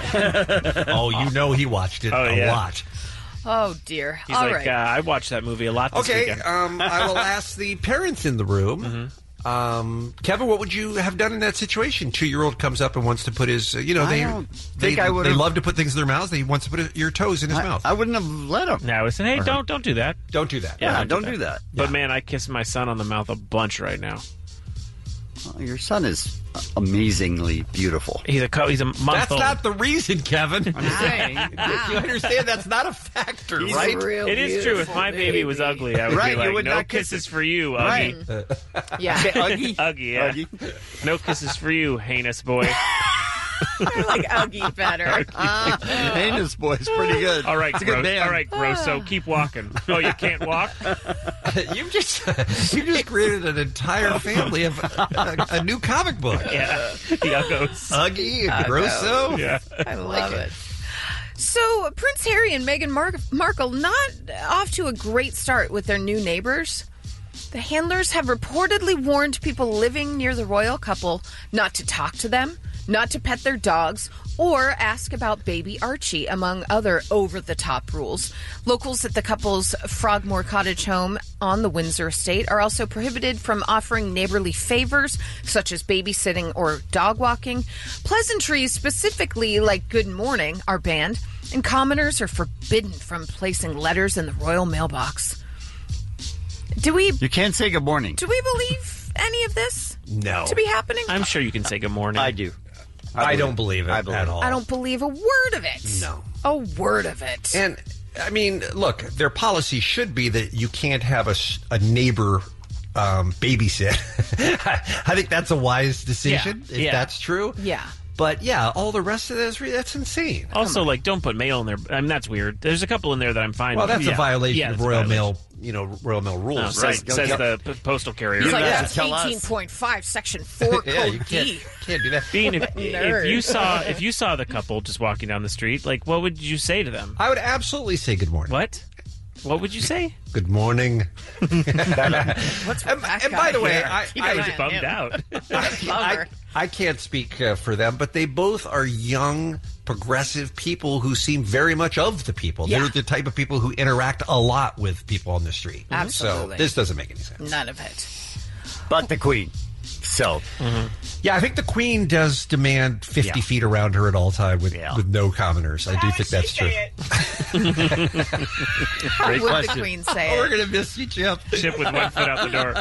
Oh, you know he watched it Oh, a yeah. lot. Oh, dear. He's All like, right. uh, I watched that movie a lot this Okay, weekend. um, I will ask the parents in the room. Um, Kevin, what would you have done in that situation? Two-year-old comes up and wants to put his, uh, you know, I they don't they, think I they would've- love to put things in their mouths. He wants to put your toes in his I- mouth. I wouldn't have let him. No, I said, hey, Or her. don't don't do that. Don't do that. Yeah, don't do that. But man, I kiss my son on the mouth a bunch right now. Well, your son is amazingly beautiful. He's a co- he's a month That's old. not the reason, Kevin. I'm saying. You understand that's not a factor, He's right? real It is true. If my baby was ugly, I would Right, be you like, would no not kiss kisses it. for you, Right. Uggy. Yeah. Say Uggy? Uggy, yeah. Uggy. No kisses for you, heinous boy. I like Uggy better. Heinous boy's pretty good. All right, It's a good gross. band. All right, gross. So keep walking. Oh, you can't walk? You've just you just created an entire family of a, a new comic book. Yeah. Yuggos. Uggy and Grosso. Yeah. I love it. So, Prince Harry and Meghan Mar- Markle not off to a great start with their new neighbors. The handlers have reportedly warned people living near the royal couple not to talk to them, not to pet their dogs, or ask about baby Archie, among other over-the-top rules. Locals at the couple's Frogmore Cottage home on the Windsor estate are also prohibited from offering neighborly favors, such as babysitting or dog walking. Pleasantries, specifically like good morning, are banned, and commoners are forbidden from placing letters in the royal mailbox. Do we You can't say good morning. do we believe any of this No. to be happening? I'm sure you can say good morning. I do. I don't believe it I believe at it. all. I don't believe a word of it. No. A word of it. And I mean, look, their policy should be that you can't have a, s- a neighbor um, babysit. I think that's a wise decision Yeah. if Yeah. that's true. Yeah. But yeah, all the rest of that is re- that's insane. Also, like, don't put mail in there. I mean, that's weird. There's a couple in there that I'm fine Well, with. that's Yeah. a violation Yeah, of that's a Royal violation. Mail, you know, Royal Mail rules. No, right? says, Don't says get- the p- postal carrier. He's like, Yeah. that's Tell us. eighteen point five, section four, yeah, code you can't, D. can't do that. Bean, if, Nerd. if you saw if you saw the couple just walking down the street, like, what would you say to them? I would absolutely say good morning. What? What would you say? Good morning. What's and, with that and guy? by the way, Yeah. I, Keep I an was eye on bummed him. out. I, Bummer. I can't speak uh, for them, but they both are young, progressive people who seem very much of the people. Yeah. They're the type of people who interact a lot with people on the street. Absolutely. So this doesn't make any sense. None of it. But the Queen. So, Yeah, I think the Queen does demand fifty Yeah. feet around her at all time with, Yeah. with no commoners. I do How think would that's she true. say it? How Great would question. the Queen say Oh, we're it? going to miss you, Chip. Chip with one foot out the door.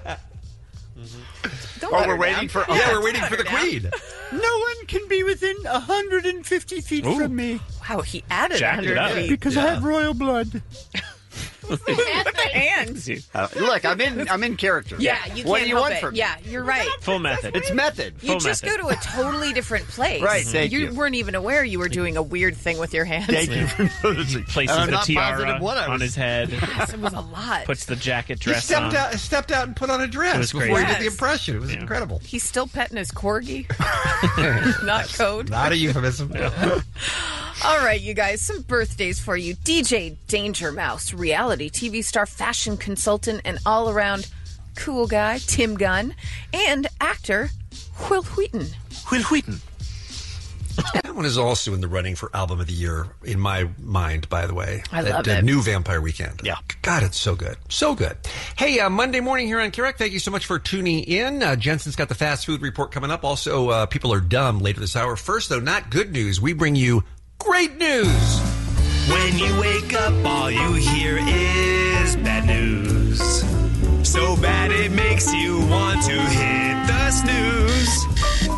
Don't or let we're her waiting down. for. Yeah, okay. we're waiting for the Down. Queen. No one can be within one hundred fifty feet Ooh. from me Wow, he added Jacked it one hundred up. feet. because I have royal blood. What the and Uh, look, I'm in. I'm in character. yeah, you can't What do you help want it. from me? Yeah, you're right. Full method. It's method. You just go to a totally different place. Right, thank you. you. weren't even aware you were doing a weird thing with your hands. Thank you for noticing. Places I'm the not tiara positive what I on was- his head. Yes, it was a lot. Puts the jacket He dress stepped on. out, stepped out and put on a It dress was before crazy. he did the Yes. impression. It was incredible. He's still petting his corgi. Not code. Not a euphemism. All right, you guys, some birthdays for you. D J Danger Mouse, reality T V star, fashion consultant, and all-around cool guy, Tim Gunn, and actor Will Wheaton. Will Wheaton. That one is also in the running for album of the year in my mind, by the way. I that, love uh, it. New Vampire Weekend. Yeah. God, it's so good. So good. Hey, uh, Monday morning here on Kerrick. Thank you so much for tuning in. Uh, Jensen's got the fast food report coming up. Also, uh, people are dumb later this hour. First, though, not good news. We bring you great news. When you wake up, all you hear is bad news. So bad it makes you want to hit the snooze.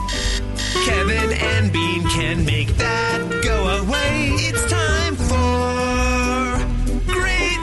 Kevin and Bean can make that go away. It's time for great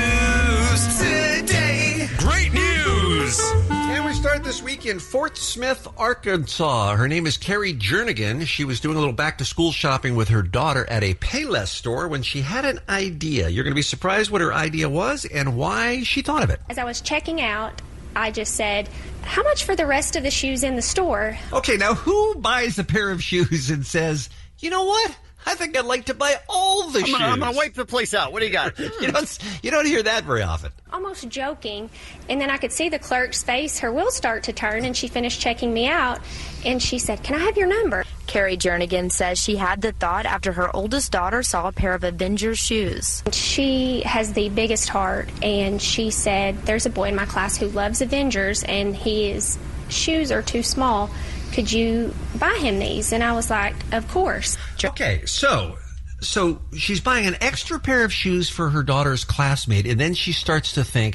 news today. Great news! And we start this week in Fort Smith, Arkansas. Her name is Carrie Jernigan. She was doing a little back-to-school shopping with her daughter at a Payless store when she had an idea. You're going to be surprised what her idea was and why she thought of it. As I was checking out, I just said, how much for the rest of the shoes in the store? Okay, now who buys a pair of shoes and says, you know what? I think I'd like to buy all the I'm shoes. gonna, I'm gonna wipe the place out. What do you got? you don't you don't hear that very often. Almost joking. And then I could see the clerk's face, her wheels start to turn, and she finished checking me out. And she said, can I have your number? Carrie Jernigan says she had the thought after her oldest daughter saw a pair of Avengers shoes. She has the biggest heart, and she said, there's a boy in my class who loves Avengers, and his shoes are too small. Could you buy him these? And I was like, of course. Okay, so so she's buying an extra pair of shoes for her daughter's classmate, and then she starts to think,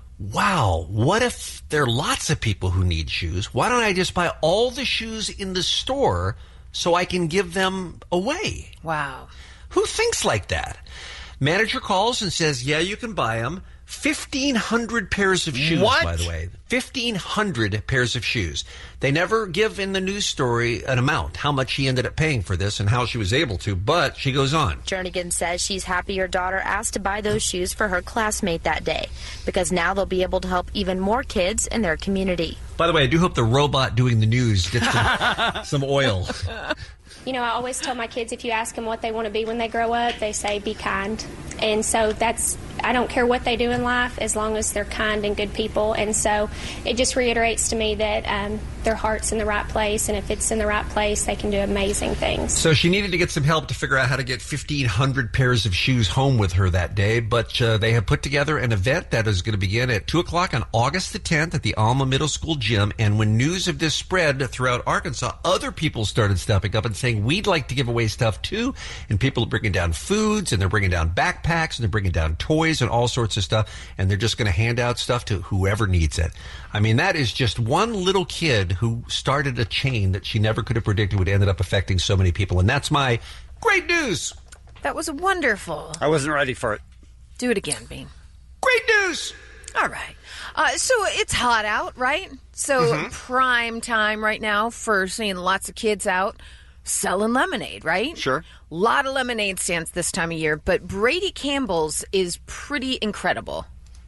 wow, what if there are lots of people who need shoes? Why don't I just buy all the shoes in the store so I can give them away? Wow. Who thinks like that? Manager calls and says, yeah, you can buy them. fifteen hundred pairs of shoes, What? by the way. fifteen hundred pairs of shoes. They never give in the news story an amount, how much she ended up paying for this and how she was able to, but she goes on. Jernigan says she's happy her daughter asked to buy those shoes for her classmate that day because now they'll be able to help even more kids in their community. By the way, I do hope the robot doing the news gets some, some oil. You know, I always tell my kids, if you ask them what they want to be when they grow up, they say, be kind. And so that's, I don't care what they do in life as long as they're kind and good people. And so it just reiterates to me that um, their heart's in the right place. And if it's in the right place, they can do amazing things. So she needed to get some help to figure out how to get fifteen hundred pairs of shoes home with her that day. But uh, they have put together an event that is going to begin at two o'clock on August the tenth at the Alma Middle School gym. And when news of this spread throughout Arkansas, other people started stepping up and saying, we'd like to give away stuff too. And people are bringing down foods, and they're bringing down backpacks, and they're bringing down toys and all sorts of stuff. And they're just going to hand out stuff to whoever needs it. I mean, that is just one little kid who started a chain that she never could have predicted would end up affecting so many people. And that's my great news. That was wonderful. I wasn't ready for it. Do it again, Bean. Great news. All right. Uh, so it's hot out, right? So Mhm. prime time right now for seeing lots of kids out selling lemonade, right? Sure. A lot of lemonade stands this time of year, but Brady Campbell's is pretty incredible.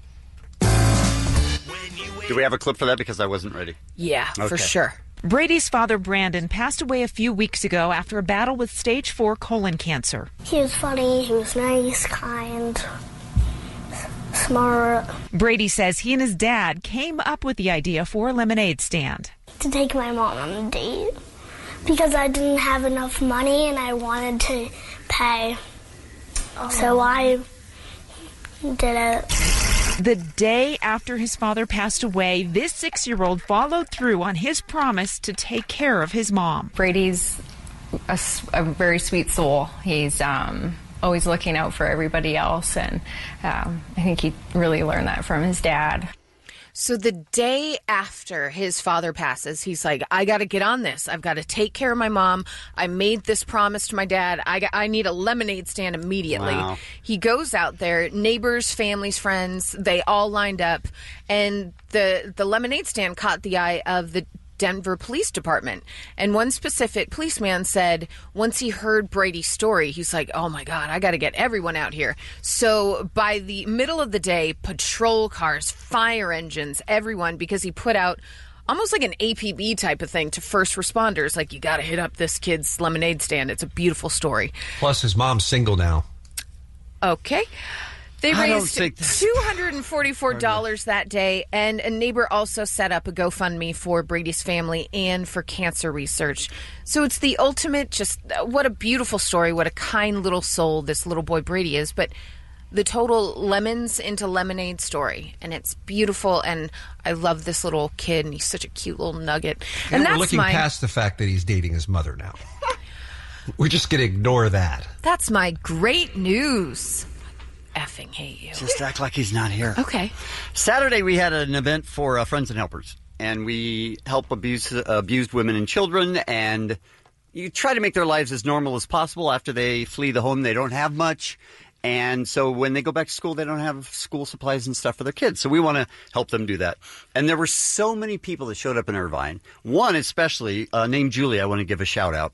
Do we have a clip for that? Because I wasn't ready. Yeah, for Okay. sure. Brady's father, Brandon, passed away a few weeks ago after a battle with stage four colon cancer. He was funny, he was nice, kind, smart. Brady says he and his dad came up with the idea for a lemonade stand. To take my mom on a date because I didn't have enough money and I wanted to pay. So I did it. The day after his father passed away, this six-year-old followed through on his promise to take care of his mom. Brady's a, s- a very sweet soul. He's um, always looking out for everybody else, and um, I think he really learned that from his dad. So the day after his father passes, he's like, I got to get on this. I've got to take care of my mom. I made this promise to my dad. I, got, I need a lemonade stand immediately. Wow. He goes out there, neighbors, families, friends, they all lined up. And the the lemonade stand caught the eye of the Denver Police Department. And one specific policeman said once he heard Brady's story, he's like, oh my God, I got to get everyone out here. So by the middle of the day, patrol cars, fire engines, everyone, because he put out almost like an A P B type of thing to first responders. Like, you got to hit up this kid's lemonade stand. It's a beautiful story. Plus, his mom's single now. Okay. They I don't raised think this- two hundred forty-four dollars that day, and a neighbor also set up a GoFundMe for Brady's family and for cancer research. So it's the ultimate, just uh, what a beautiful story, what a kind little soul this little boy Brady is, but the total lemons into lemonade story, and it's beautiful, and I love this little kid, and he's such a cute little nugget. And, And, we're that's looking my past the fact that he's dating his mother now. We're just going to ignore that. that's my great news. Effing hate you. Just act like he's not here. Okay. Saturday, we had an event for uh, Friends and Helpers, and we help abuse, uh, abused women and children, and you try to make their lives as normal as possible. After they flee the home, they don't have much, and so when they go back to school, they don't have school supplies and stuff for their kids. So we want to help them do that. And there were so many people that showed up in Irvine. One especially, uh, named Julie, I want to give a shout-out,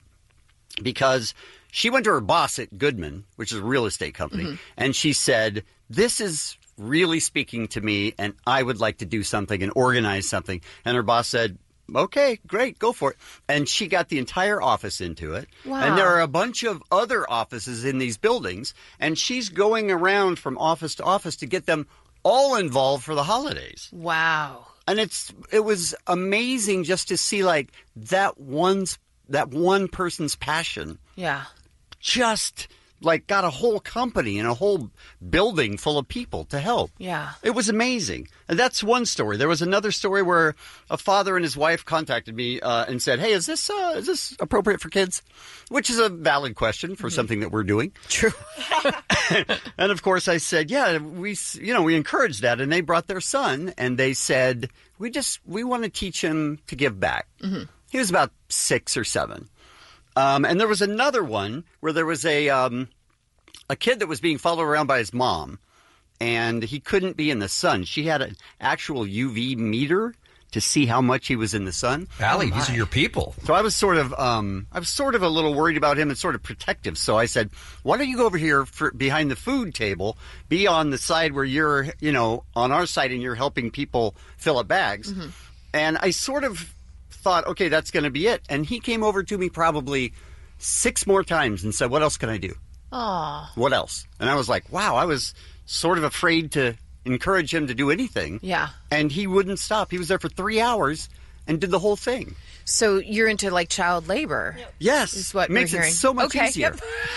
because she went to her boss at Goodman, which is a real estate company, Mhm. and she said, this is really speaking to me, and I would like to do something and organize something. And her boss said, okay, great, go for it. And she got the entire office into it. Wow. And there are a bunch of other offices in these buildings, and she's going around from office to office to get them all involved for the holidays. Wow. And it's it was amazing just to see, like, that one's that one person's passion Yeah. just like got a whole company and a whole building full of people to help. Yeah. It was amazing. And that's one story. There was another story where a father and his wife contacted me uh, and said, hey, is this uh, is this appropriate for kids? Which is a valid question for something that we're doing. True. And of course I said, yeah, we, you know, we encourage that. And they brought their son and they said, we just, we want to teach him to give back. Mhm. He was about six or seven. Um, and there was another one where there was a um, a kid that was being followed around by his mom, and he couldn't be in the sun. She had an actual U V meter to see how much he was in the sun. Allie, these are your people. So I was sort of, um, I was sort of a little worried about him and sort of protective. So I said, "Why don't you go over here for, behind the food table? Be on the side where you're, you know, on our side, and you're helping people fill up bags." Mm-hmm. And I sort of thought, okay, that's going to be it. And he came over to me probably six more times and said, what else can I do? Aw. What else? And I was like, wow, I was sort of afraid to encourage him to do anything. Yeah. And he wouldn't stop. He was there for three hours and did the whole thing. So you're into like child labor. Yes. Is what Makes we're it hearing. so much okay. easier.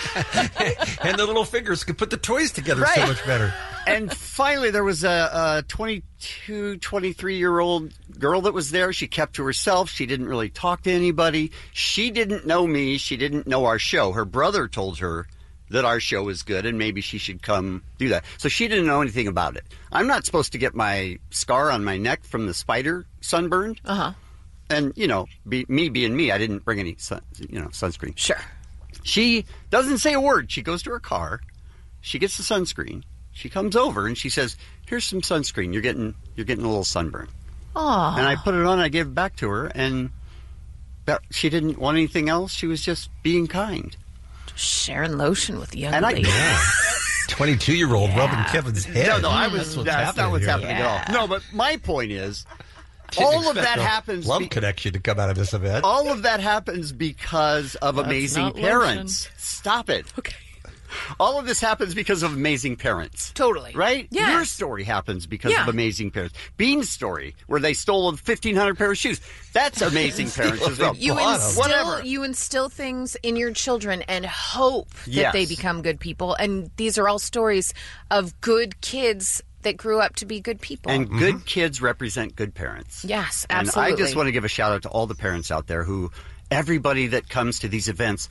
Yep. And the little fingers could put the toys together Right. so much better. And finally, there was a, a twenty-two, twenty-three-year-old girl that was there. She kept to herself. She didn't really talk to anybody. She didn't know me. She didn't know our show. Her brother told her that our show was good and maybe she should come do that. So she didn't know anything about it. I'm not supposed to get my scar on my neck from the spider sunburned. Uh-huh. And, you know, be, me being me, I didn't bring any sun, you know, sunscreen. Sure. She doesn't say a word. She goes to her car. She gets the sunscreen. She comes over and she says, here's some sunscreen. You're getting you're getting a little sunburn. Aw. And I put it on. I gave it back to her. And that, she didn't want anything else. She was just being kind. Sharing lotion with the young And I- lady. Yeah. twenty-two-year-old rubbing Kevin's head. No, no, I was. That's what's That's happening not what's here. happening at all. No, but my point is, Didn't all of expect that a happens. Love be- connection to come out of this event. all of that happens because of That's amazing not parents. Stop it. Okay. All of this happens because of amazing parents. Totally. Right? Yes. Your story happens because Yeah. of amazing parents. Bean's story, where they stole a fifteen hundred pair of shoes. That's amazing parents as well. You Bottom. instill, Whatever. you instill things in your children and hope that Yes. they become good people. And these are all stories of good kids that grew up to be good people. And good kids represent good parents. yes, And absolutely. I just want to give a shout out to all the parents out there who, everybody that comes to these events,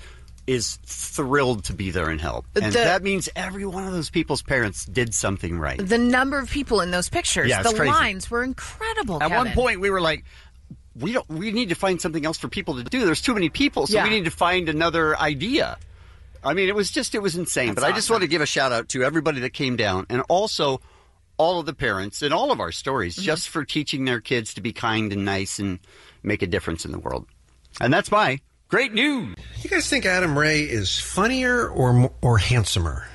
is thrilled to be there and help. And The- that means every one of those people's parents did something right. The number of people in those pictures, Yeah, it's the crazy. lines were incredible. At Kevin. one point, we were like, we don't. We need to find something else for people to do. There's too many people, so Yeah. we need to find another idea. I mean, it was just, it was insane. That's but I just awesome. want to give a shout out to everybody that came down, and also all of the parents in all of our stories, Mm-hmm. just for teaching their kids to be kind and nice and make a difference in the world. And that's my great news. You guys think Adam Ray is funnier or mo- or handsomer?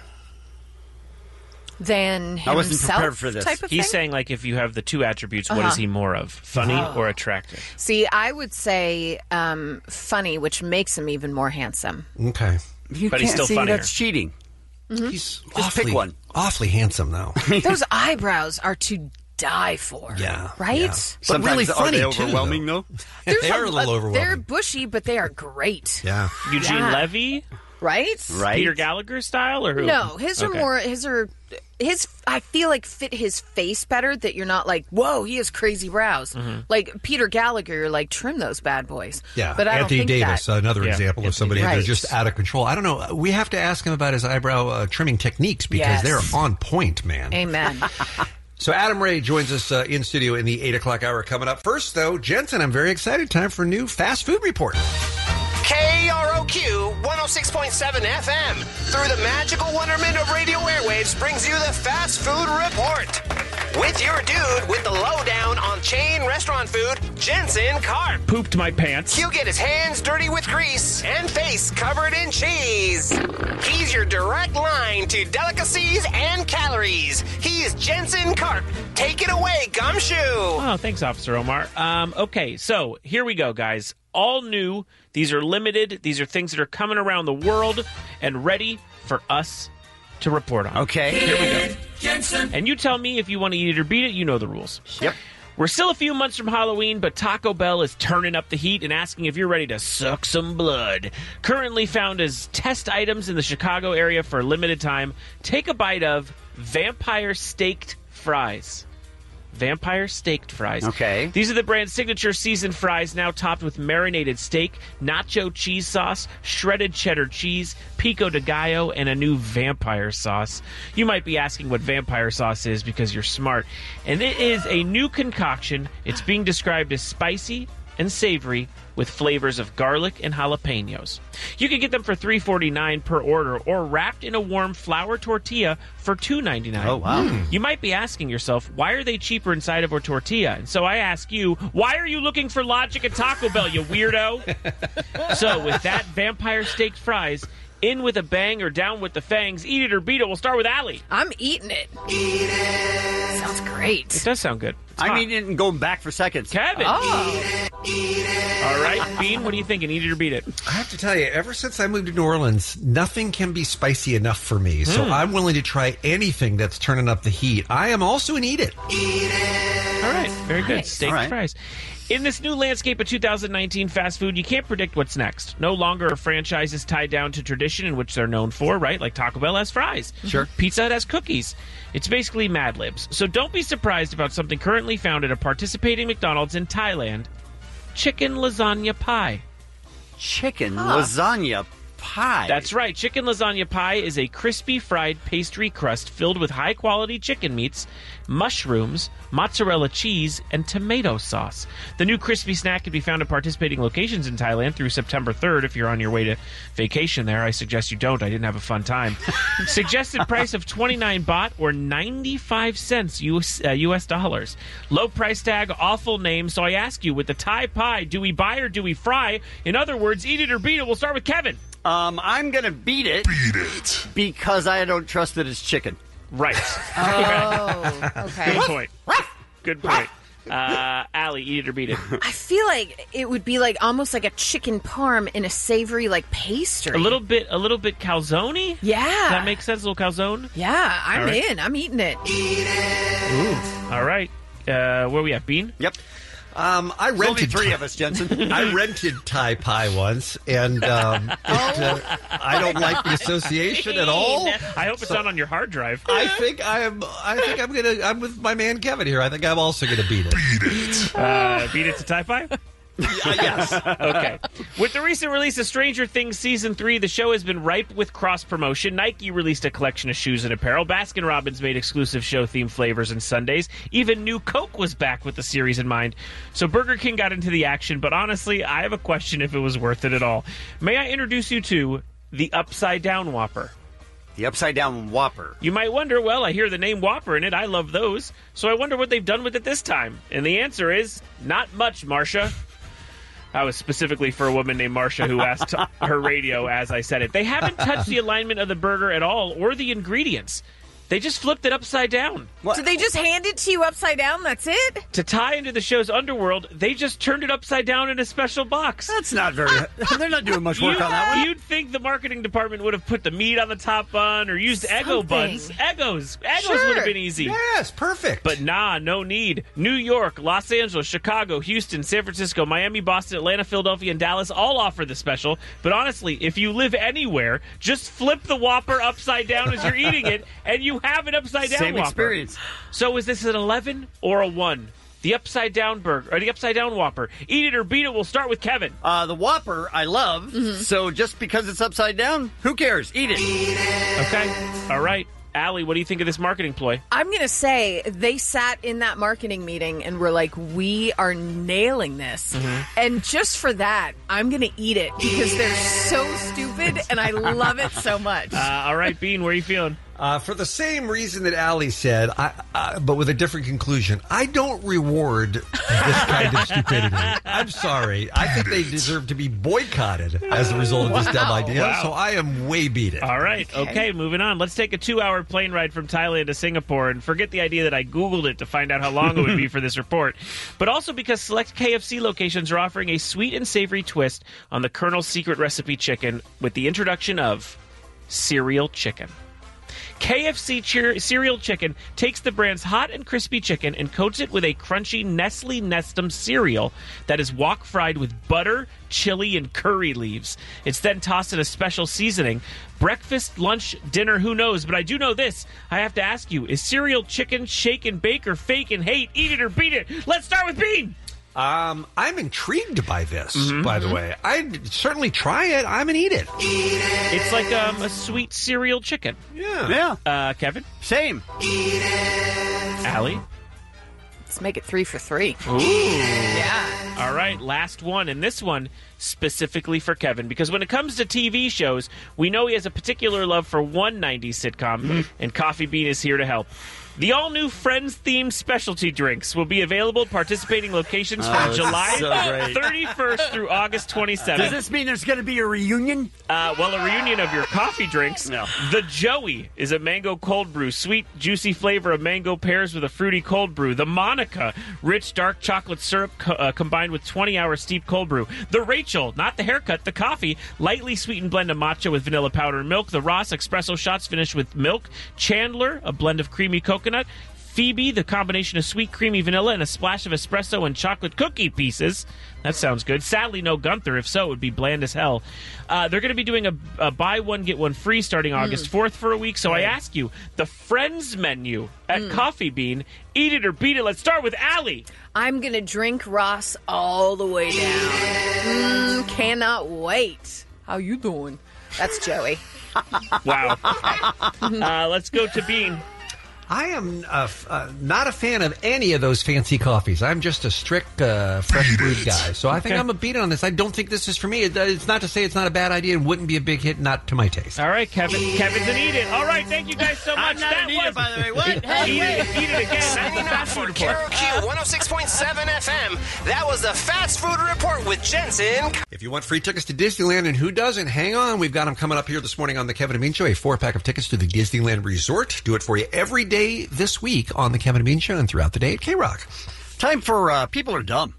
Than I wasn't himself prepared for this. Type of He's thing? saying, like, if you have the two attributes, what Uh-huh. is he more of? Funny Oh. or attractive? See, I would say um, funny, which makes him even more handsome. Okay. You But he's can't still see funnier. That's cheating. He's Just awfully, pick one. awfully handsome, though. Those eyebrows are to die for. Yeah, Right? yeah. But Sometimes really are funny, they too, overwhelming though? There's they are a little overwhelming. They're bushy, but they are great. Yeah. Eugene Yeah. Levy? Right? Right. Peter Gallagher style? Or who? No, his are Okay. more, his are, his, I feel like fit his face better that you're not like, whoa, he has crazy brows. Mm-hmm. Like Peter Gallagher, you're like, trim those bad boys. Yeah, But I Anthony don't think Davis, that. another Yeah, example of Anthony somebody Davis. that's just out of control. I don't know. We have to ask him about his eyebrow uh, trimming techniques because Yes. they're on point, man. Amen. So Adam Ray joins us uh, in studio in the eight o'clock hour coming up. First, though, Jensen, I'm very excited. Time for a new fast food report. K R O Q one oh six point seven F M. Through the magical wonderment of radio airwaves brings you the Fast Food Report. With your dude with the lowdown on chain restaurant food, Jensen Karp. Pooped my pants. He'll get his hands dirty with grease and face covered in cheese. He's your direct line to delicacies and calories. He's Jensen Karp. Take it away, Gumshoe. Oh, thanks, Officer Omar. Um, okay, so here we go, guys. All new. These are limited. These are things that are coming around the world and ready for us to report on. Okay. Here we go. And you tell me if you want to eat it or beat it. You know the rules. Yep. We're still a few months from Halloween, but Taco Bell is turning up the heat and asking if you're ready to suck some blood. Currently found as test items in the Chicago area for a limited time, take a bite of Vampire Staked Fries. Vampire Staked Fries. Okay. These are the brand's signature seasoned fries, now topped with marinated steak, nacho cheese sauce, shredded cheddar cheese, pico de gallo, and a new vampire sauce. You might be asking what vampire sauce is because you're smart. And it is a new concoction. It's being described as spicy and savory with flavors of garlic and jalapenos. You can get them for three forty-nine per order or wrapped in a warm flour tortilla for two ninety-nine. Oh, wow. Mm. You might be asking yourself, why are they cheaper inside of a tortilla? And so I ask you, why are you looking for logic at Taco Bell, you weirdo? So with that vampire staked fries, in with a bang or down with the fangs, eat it or beat it. We'll start with Allie. I'm eating it. Eat it. Sounds great. It does sound good. It's I'm hot. eating it and going back for seconds. Kevin. Oh. All right, Bean, what are you thinking? Eat it or beat it? I have to tell you, ever since I moved to New Orleans, nothing can be spicy enough for me. So Mm. I'm willing to try anything that's turning up the heat. I am also an eat it. All right, very good. Nice. Steak All right. fries. In this new landscape of two thousand nineteen fast food, you can't predict what's next. No longer are franchises tied down to tradition in which they're known for, right? Like Taco Bell has fries. Sure. Pizza Hut has cookies. It's basically Mad Libs. So don't be surprised about something currently found at a participating McDonald's in Thailand. Chicken lasagna pie. Chicken Huh. lasagna pie. That's right. Chicken lasagna pie is a crispy fried pastry crust filled with high-quality chicken meats, mushrooms, mozzarella cheese, and tomato sauce. The new crispy snack can be found at participating locations in Thailand through September third. If you're on your way to vacation there, I suggest you don't. I didn't have a fun time. Suggested price of twenty-nine baht or ninety-five cents U S, uh, U S dollars. Low price tag, awful name. So I ask you, with the Thai pie, do we buy or do we fry? In other words, eat it or beat it. We'll start with Kevin. Um, I'm going to beat it. Beat it. Because I don't trust that it's chicken. Right. Oh, okay. Good point. Good point. Uh, Allie, eat it or beat it. I feel like it would be like almost like a chicken parm in a savory like pastry. A little bit, a little bit calzone. Yeah. Does that make sense? A little calzone. Yeah, I'm All right. in. I'm eating it. Ooh. All right. Uh, where we at? Bean. Yep. Um, I There's only rented three of us, Jensen. I rented Thai pie once, and um, it, uh, I don't like the association at all. I hope it's So- not on your hard drive. I think I am. I think I'm gonna. I'm with my man Kevin here. I think I'm also gonna beat it. Beat it. Uh, beat it to Thai pie. yes. Okay. With the recent release of Stranger Things Season three, the show has been ripe with cross-promotion. Nike released a collection of shoes and apparel. Baskin-Robbins made exclusive show-themed flavors and sundaes. Even New Coke was back with the series in mind. So Burger King got into the action, but honestly, I have a question if it was worth it at all. May I introduce you to the Upside Down Whopper? The Upside Down Whopper. You might wonder, well, I hear the name Whopper in it. I love those. So I wonder what they've done with it this time. And the answer is, not much, Marcia. That was specifically for a woman named Marcia who asked her radio as I said it. They haven't touched the alignment of the burger at all or the ingredients. They just flipped it upside down. Did they just hand it to you upside down? That's it? To tie into the show's underworld, they just turned it upside down in a special box. That's not very... They're not doing much work you, on that one. You'd think the marketing department would have put the meat on the top bun or used Eggo buns. Eggos. Eggos Sure. would have been easy. Yes, perfect. But nah, no need. New York, Los Angeles, Chicago, Houston, San Francisco, Miami, Boston, Atlanta, Philadelphia, and Dallas all offer the special. But honestly, if you live anywhere, just flip the Whopper upside down as you're eating it, and you have an upside down Same Whopper. experience. So is this an eleven or a one? The Upside Down Burger, or the Upside Down Whopper. Eat it or beat it. We'll start with Kevin. Uh, the Whopper, I love. Mm-hmm. So just because it's upside down, who cares? Eat it. Okay. All right. Allie, what do you think of this marketing ploy? I'm going to say they sat in that marketing meeting and were like, we are nailing this. Mm-hmm. And just for that, I'm going to eat it because they're so stupid and I love it so much. Uh, all right, Bean, where are you feeling? Uh, for the same reason that Allie said, I, I, but with a different conclusion, I don't reward this kind of stupidity. I'm sorry. I think they deserve to be boycotted as a result of this dumb Wow. idea, Wow. so I am way beat it. All right. Okay. okay, moving on. Let's take a two-hour plane ride from Thailand to Singapore, and forget the idea that I Googled it to find out how long it would be for this report, but also because select K F C locations are offering a sweet and savory twist on the Colonel's Secret Recipe chicken with the introduction of cereal chicken. K F C cheer- cereal chicken takes the brand's hot and crispy chicken and coats it with a crunchy Nestle Nestum cereal that is wok fried with butter, chili, and curry leaves. It's then tossed in a special seasoning. Breakfast, lunch, dinner, who knows? But I do know this. I have to ask you, is cereal chicken shake and bake or fake and hate? Eat it or beat it? Let's start with Bean. Um, I'm intrigued by this, Mhm. by the way. I'd certainly try it. I'm going to eat it. It's like um, a sweet cereal chicken. Yeah. Yeah. Uh, Kevin? Same. Allie? Let's make it three for three. Ooh. Yeah. All right, last one, and this one specifically for Kevin, because when it comes to T V shows, we know he has a particular love for one nineties sitcom, and Coffee Bean is here to help. The all-new Friends-themed specialty drinks will be available at participating locations Oh, from this is July so great. thirty-first through August twenty-seventh. Does this mean there's going to be a reunion? Uh, well, a reunion of your coffee drinks. No. The Joey is a mango cold brew, sweet, juicy flavor of mango pairs with a fruity cold brew. The Monica, rich, dark chocolate syrup co- uh, combined with twenty-hour steep cold brew. The Rachel, not the haircut, the coffee, lightly sweetened blend of matcha with vanilla powder and milk. The Ross espresso shots finished with milk. Chandler, a blend of creamy coconut. Phoebe, the combination of sweet, creamy vanilla and a splash of espresso and chocolate cookie pieces. That sounds good. Sadly, no Gunther. If so, it would be bland as hell. Uh, they're going to be doing a, a buy one, get one free starting August fourth for a week. So I ask you, the Friends menu at Coffee Bean, eat it or beat it. Let's start with Allie. I'm going to drink Ross all the way down. Mm, cannot wait. How you doing? That's Joey. Wow. uh, let's go to Bean. I am uh, f- uh, not a fan of any of those fancy coffees. I'm just a strict uh, fresh brewed guy. So I think Okay. I'm a beat on this. I don't think this is for me. It, uh, it's not to say it's not a bad idea. It wouldn't be a big hit, not to my taste. All right, Kevin. Kevin's an eat it. All right, thank you guys so much. I'm not that an eat it, was by the way. What? Eat, eat it, eat it again. That's the fast food K report. R O Q one oh six point seven F M. That was the Fast Food Report with Jensen. If you want free tickets to Disneyland, and who doesn't, hang on. We've got them coming up here this morning on the Kevin and Bean Show. A four-pack of tickets to the Disneyland Resort. Do it for you every day this week on the Kevin and Bean Show and throughout the day at K-Rock. Time for uh, People Are Dumb.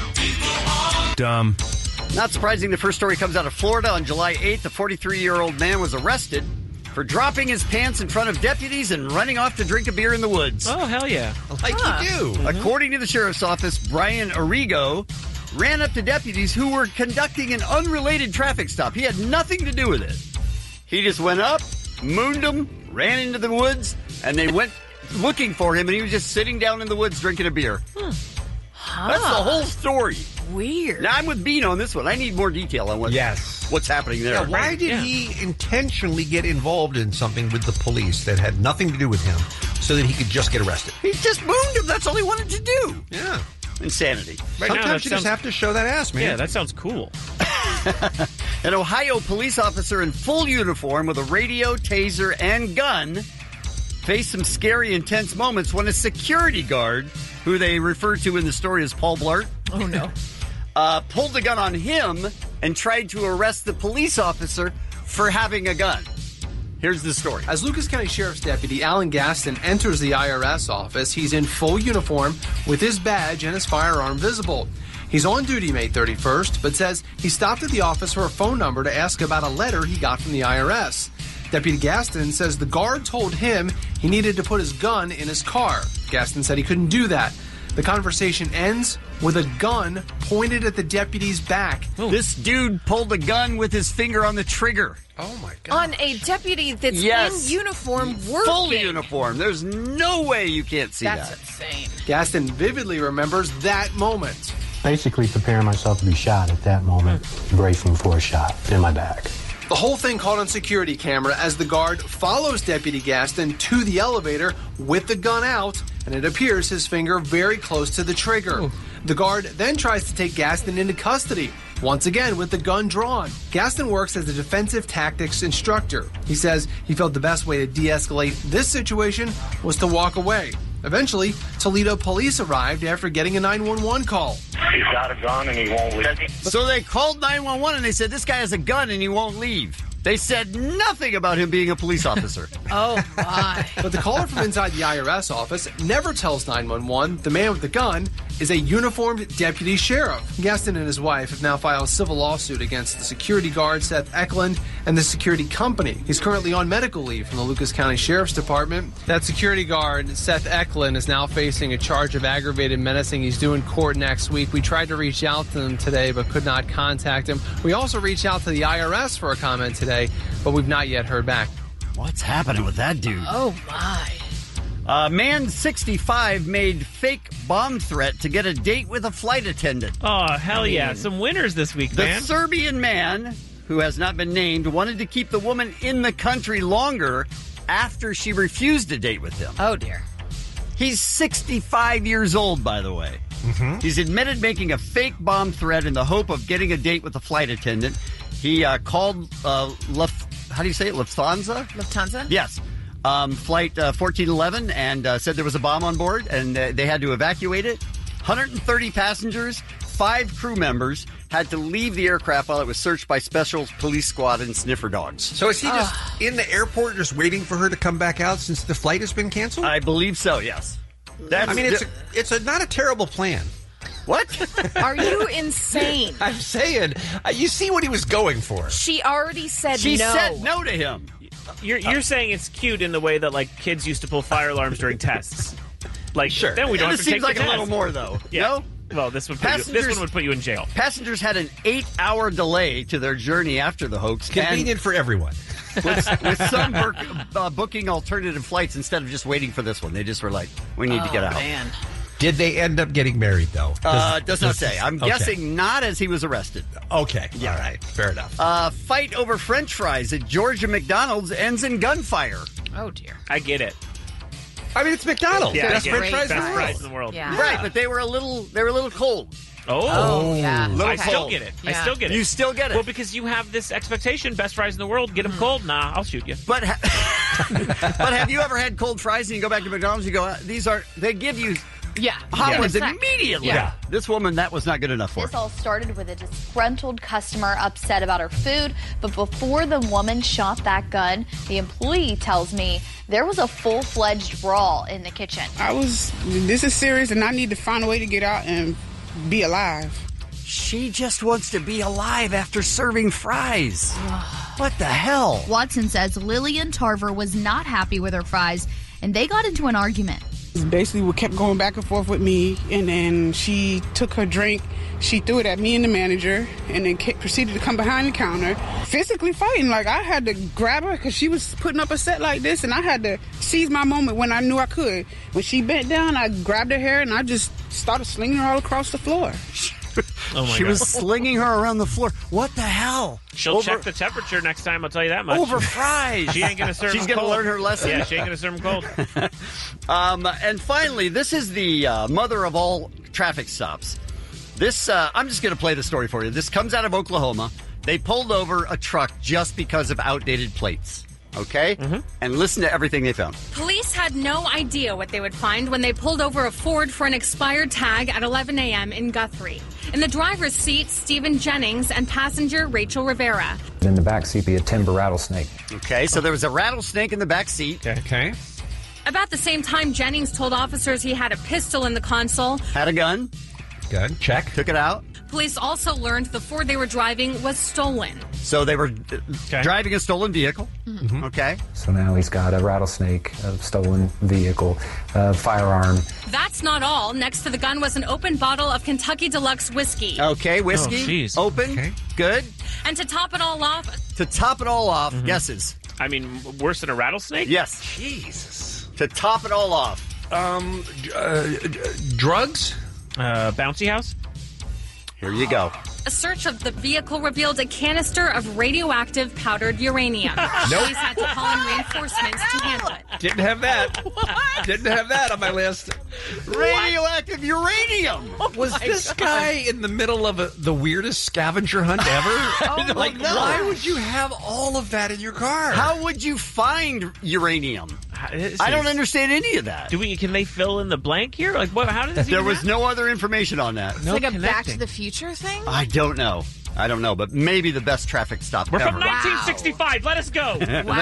Dumb. Not surprising, the first story comes out of Florida. On July eighth, a forty-three-year-old man was arrested for dropping his pants in front of deputies and running off to drink a beer in the woods. Oh, hell yeah. Like Huh. you do. Mm-hmm. According to the sheriff's office, Brian Arrigo ran up to deputies who were conducting an unrelated traffic stop. He had nothing to do with it. He just went up, mooned them, ran into the woods, and they went looking for him, and he was just sitting down in the woods drinking a beer. That's the whole story. Weird. Now I'm with Bean on this one. I need more detail on what, Yes. what's happening there. Yeah, why did he intentionally get involved in something with the police that had nothing to do with him so that he could just get arrested? He just mooned him. That's all he wanted to do. Yeah. Insanity. Right now, Sometimes that you sounds- just have to show that ass, man. Yeah, that sounds cool. An Ohio police officer in full uniform with a radio, taser, and gun faced some scary, intense moments when a security guard, who they refer to in the story as Paul Blart, Oh, no. uh, pulled the gun on him and tried to arrest the police officer for having a gun. Here's the story. As Lucas County Sheriff's Deputy Alan Gaston enters the I R S office, he's in full uniform with his badge and his firearm visible. He's on duty May thirty-first, but says he stopped at the office for a phone number to ask about a letter he got from the I R S. Deputy Gaston says the guard told him he needed to put his gun in his car. Gaston said he couldn't do that. The conversation ends with a gun pointed at the deputy's back. This dude pulled a gun with his finger on the trigger. Oh, my God. On a deputy that's Yes. in uniform working. Full uniform. There's no way you can't see That's that. insane. Gaston vividly remembers that moment. Basically preparing myself to be shot at that moment, bracing for a shot in my back. The whole thing caught on security camera as the guard follows Deputy Gaston to the elevator with the gun out, and it appears his finger very close to the trigger. The guard then tries to take Gaston into custody, once again with the gun drawn. Gaston works as a defensive tactics instructor. He says he felt the best way to de-escalate this situation was to walk away. Eventually, Toledo police arrived after getting a nine one one call. He's got a gun and he won't leave. So they called nine one one and they said, this guy has a gun and he won't leave. They said nothing about him being a police officer. Oh, my. But the caller from inside the I R S office never tells nine one one the man with the gun is a uniformed deputy sheriff. Gaston and his wife have now filed a civil lawsuit against the security guard, Seth Eklund, and the security company. He's currently on medical leave from the Lucas County Sheriff's Department. That security guard, Seth Eklund, is now facing a charge of aggravated menacing. He's due in court next week. We tried to reach out to him today, but could not contact him. We also reached out to the I R S for a comment today, but we've not yet heard back. What's happening with that dude? Oh, my. A man sixty-five made fake bomb threat to get a date with a flight attendant. Oh, hell yeah. Some winners this week, The man. Serbian man, who has not been named, wanted to keep the woman in the country longer after she refused a date with him. Oh, dear. He's sixty-five years old, by the way. Mm-hmm. He's admitted making a fake bomb threat in the hope of getting a date with a flight attendant. He uh, called, uh, Luf- how do you say it, Lufthansa? Lufthansa? Yes. Um, flight uh, fourteen eleven and uh, said there was a bomb on board and uh, they had to evacuate it. one hundred thirty passengers, five crew members had to leave the aircraft while it was searched by special police squad and sniffer dogs. So is he just in the airport just waiting for her to come back out since the flight has been canceled? I believe so, yes. That's I mean, it's a, it's a, not a terrible plan. What? Are you insane? I'm saying, uh, you see what he was going for. She already said She no. said no to him. You're you're saying it's cute in the way that like kids used to pull fire alarms during tests. Like, Sure. then we don't This have to seems take like the a test. little more, though. Yeah. No? Well, this would put you, this Passengers- one would put you in jail. Passengers had an eight-hour delay to their journey after the hoax. Convenient for everyone. With, with some book, uh, booking alternative flights instead of just waiting for this one. They just were like, we need to get out. Man. Did they end up getting married, though? Uh, does not say. I'm okay. guessing not, as he was arrested. Okay. Yeah. All right. Fair enough. Uh, fight over French fries at Georgia McDonald's ends in gunfire. Oh, dear. I get it. I mean, it's McDonald's. Yeah, Best I get French it. fries in Best the world. fries in the world. Yeah. Right, but they were a little. They were a little cold. Oh, Oh, yeah. Little I still cold. get it. I Yeah. still get it. You still get it. Well, because you have this expectation, best fries in the world, get them cold. Nah, I'll shoot you. But ha- but have you ever had cold fries and you go back to McDonald's? You go, uh, these are. They give you Yeah. hot Yeah. ones Snack. immediately. Yeah. This woman, that was not good enough for This her. all started with a disgruntled customer upset about her food, but before the woman shot that gun, the employee tells me there was a full-fledged brawl in the kitchen. I was, this is serious, and I need to find a way to get out and be alive. She just wants to be alive after serving fries. What the hell? Watson says Lillian Tarver was not happy with her fries, and they got into an argument. Basically, we kept going back and forth with me, and then she took her drink, she threw it at me and the manager, and then ke- proceeded to come behind the counter, physically fighting. Like, I had to grab her because she was putting up a set like this, and I had to seize my moment when I knew I could. When she bent down, I grabbed her hair, and I just started slinging her all across the floor. Oh my she God. was slinging her around the floor. What the hell? She'll Over- check the temperature next time, I'll tell you that much. Over fries. She ain't going to serve She's them gonna cold. learn her lesson. Yeah, she ain't going to serve them cold. Um, and finally, this is the uh, mother of all traffic stops. This, uh, I'm just going to play the story for you. This comes out of Oklahoma. They pulled over a truck just because of outdated plates. Okay? Mm-hmm. And listen to everything they found. Police had no idea what they would find when they pulled over a Ford for an expired tag at eleven a.m. in Guthrie. In the driver's seat, Stephen Jennings and passenger Rachel Rivera. In the back seat be a timber rattlesnake. Okay, so there was a rattlesnake in the back seat. Okay. About the same time, Jennings told officers he had a pistol in the console. Had a gun. Gun. Check. Took it out. Police also learned the Ford they were driving was stolen. So they were uh, driving a stolen vehicle. Mhm. Okay. So now he's got a rattlesnake, a stolen vehicle, a firearm. That's not all. Next to the gun was an open bottle of Kentucky Deluxe whiskey. Okay, whiskey. Open. Good. And to top it all off, To top it all off, guesses. I mean, worse than a rattlesnake? Yes. Jesus. To top it all off. Um, uh, drugs? Uh, bouncy house? Here you go. a search of the vehicle revealed a canister of radioactive powdered uranium. Nope. Police had to call in reinforcements to handle it. Didn't have that. Didn't have that on my list. Radioactive uranium. Was this guy in the middle of a, the weirdest scavenger hunt ever? Oh, like, no. why would you have all of that in your car? How would you find uranium? I don't understand any of that. Do we? Can they fill in the blank here? Like, what? How does this There even was happen? no other information on that. It's like a Back to the Future thing? I don't know. I don't know, but maybe the best traffic stop We're ever. from nineteen sixty-five. Let us go.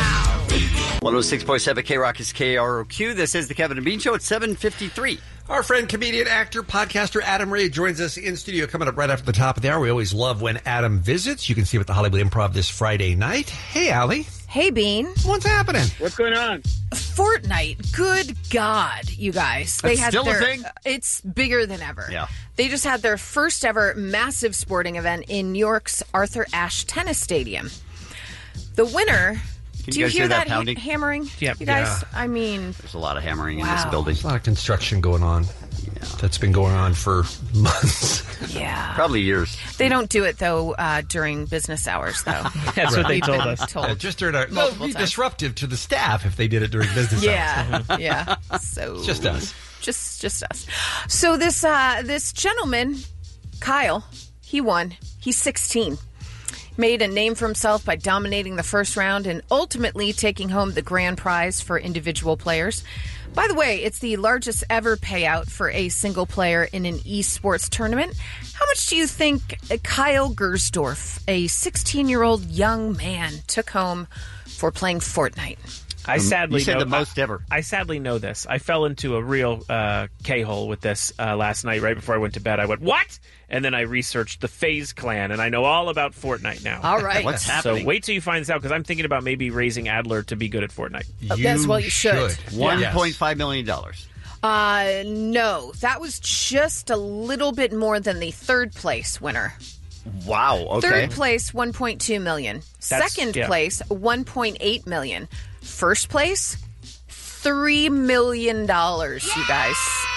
one oh six point seven K Rock is K R O Q. This is the Kevin and Bean Show at seven fifty-three. Our friend, comedian, actor, podcaster Adam Ray joins us in studio coming up right after the top of the hour. We always love when Adam visits. You can see him at the Hollywood Improv this Friday night. Hey, Allie. Hey, Bean. What's happening? What's going on? Fortnite. Good God, you guys. They That's had still a their, thing? It's bigger than ever. Yeah. They just had their first ever massive sporting event in New York's Arthur Ashe Tennis Stadium. The winner. Can do you you guys hear hear that that, ha- pounding? hammering? Yep. You guys, Yeah. I mean, There's a lot of hammering in Wow. this building. There's a lot of construction going on. Yeah. That's been going on for months. yeah. Probably years. They don't do it, though, uh, during business hours, though. That's what they We've told been us. told Uh, just during our, well, multiple be times. disruptive to the staff if they did it during business Yeah, hours. yeah. So It's just us. just just us. So this uh, this gentleman, Kyle, he won. He's sixteen. Made a name for himself by dominating the first round and ultimately taking home the grand prize for individual players. By the way, it's the largest ever payout for a single player in an esports tournament. How much do you think Kyle Gersdorf, a sixteen-year-old young man, took home for playing Fortnite? I sadly You said know, the most ever. I sadly know this. I fell into a real uh, K-hole with this uh, last night, right before I went to bed. I went, what? And then I researched the FaZe clan, and I know all about Fortnite now. All right. What's happening? So wait till you find this out, because I'm thinking about maybe raising Adler to be good at Fortnite. Oh, that's what you should. one point five million dollars. Uh, no, that was just a little bit more than the third place winner. Wow. Okay. Third place, one point two million. That's- Second yeah. place, one point eight million. First place, three million dollars. You guys,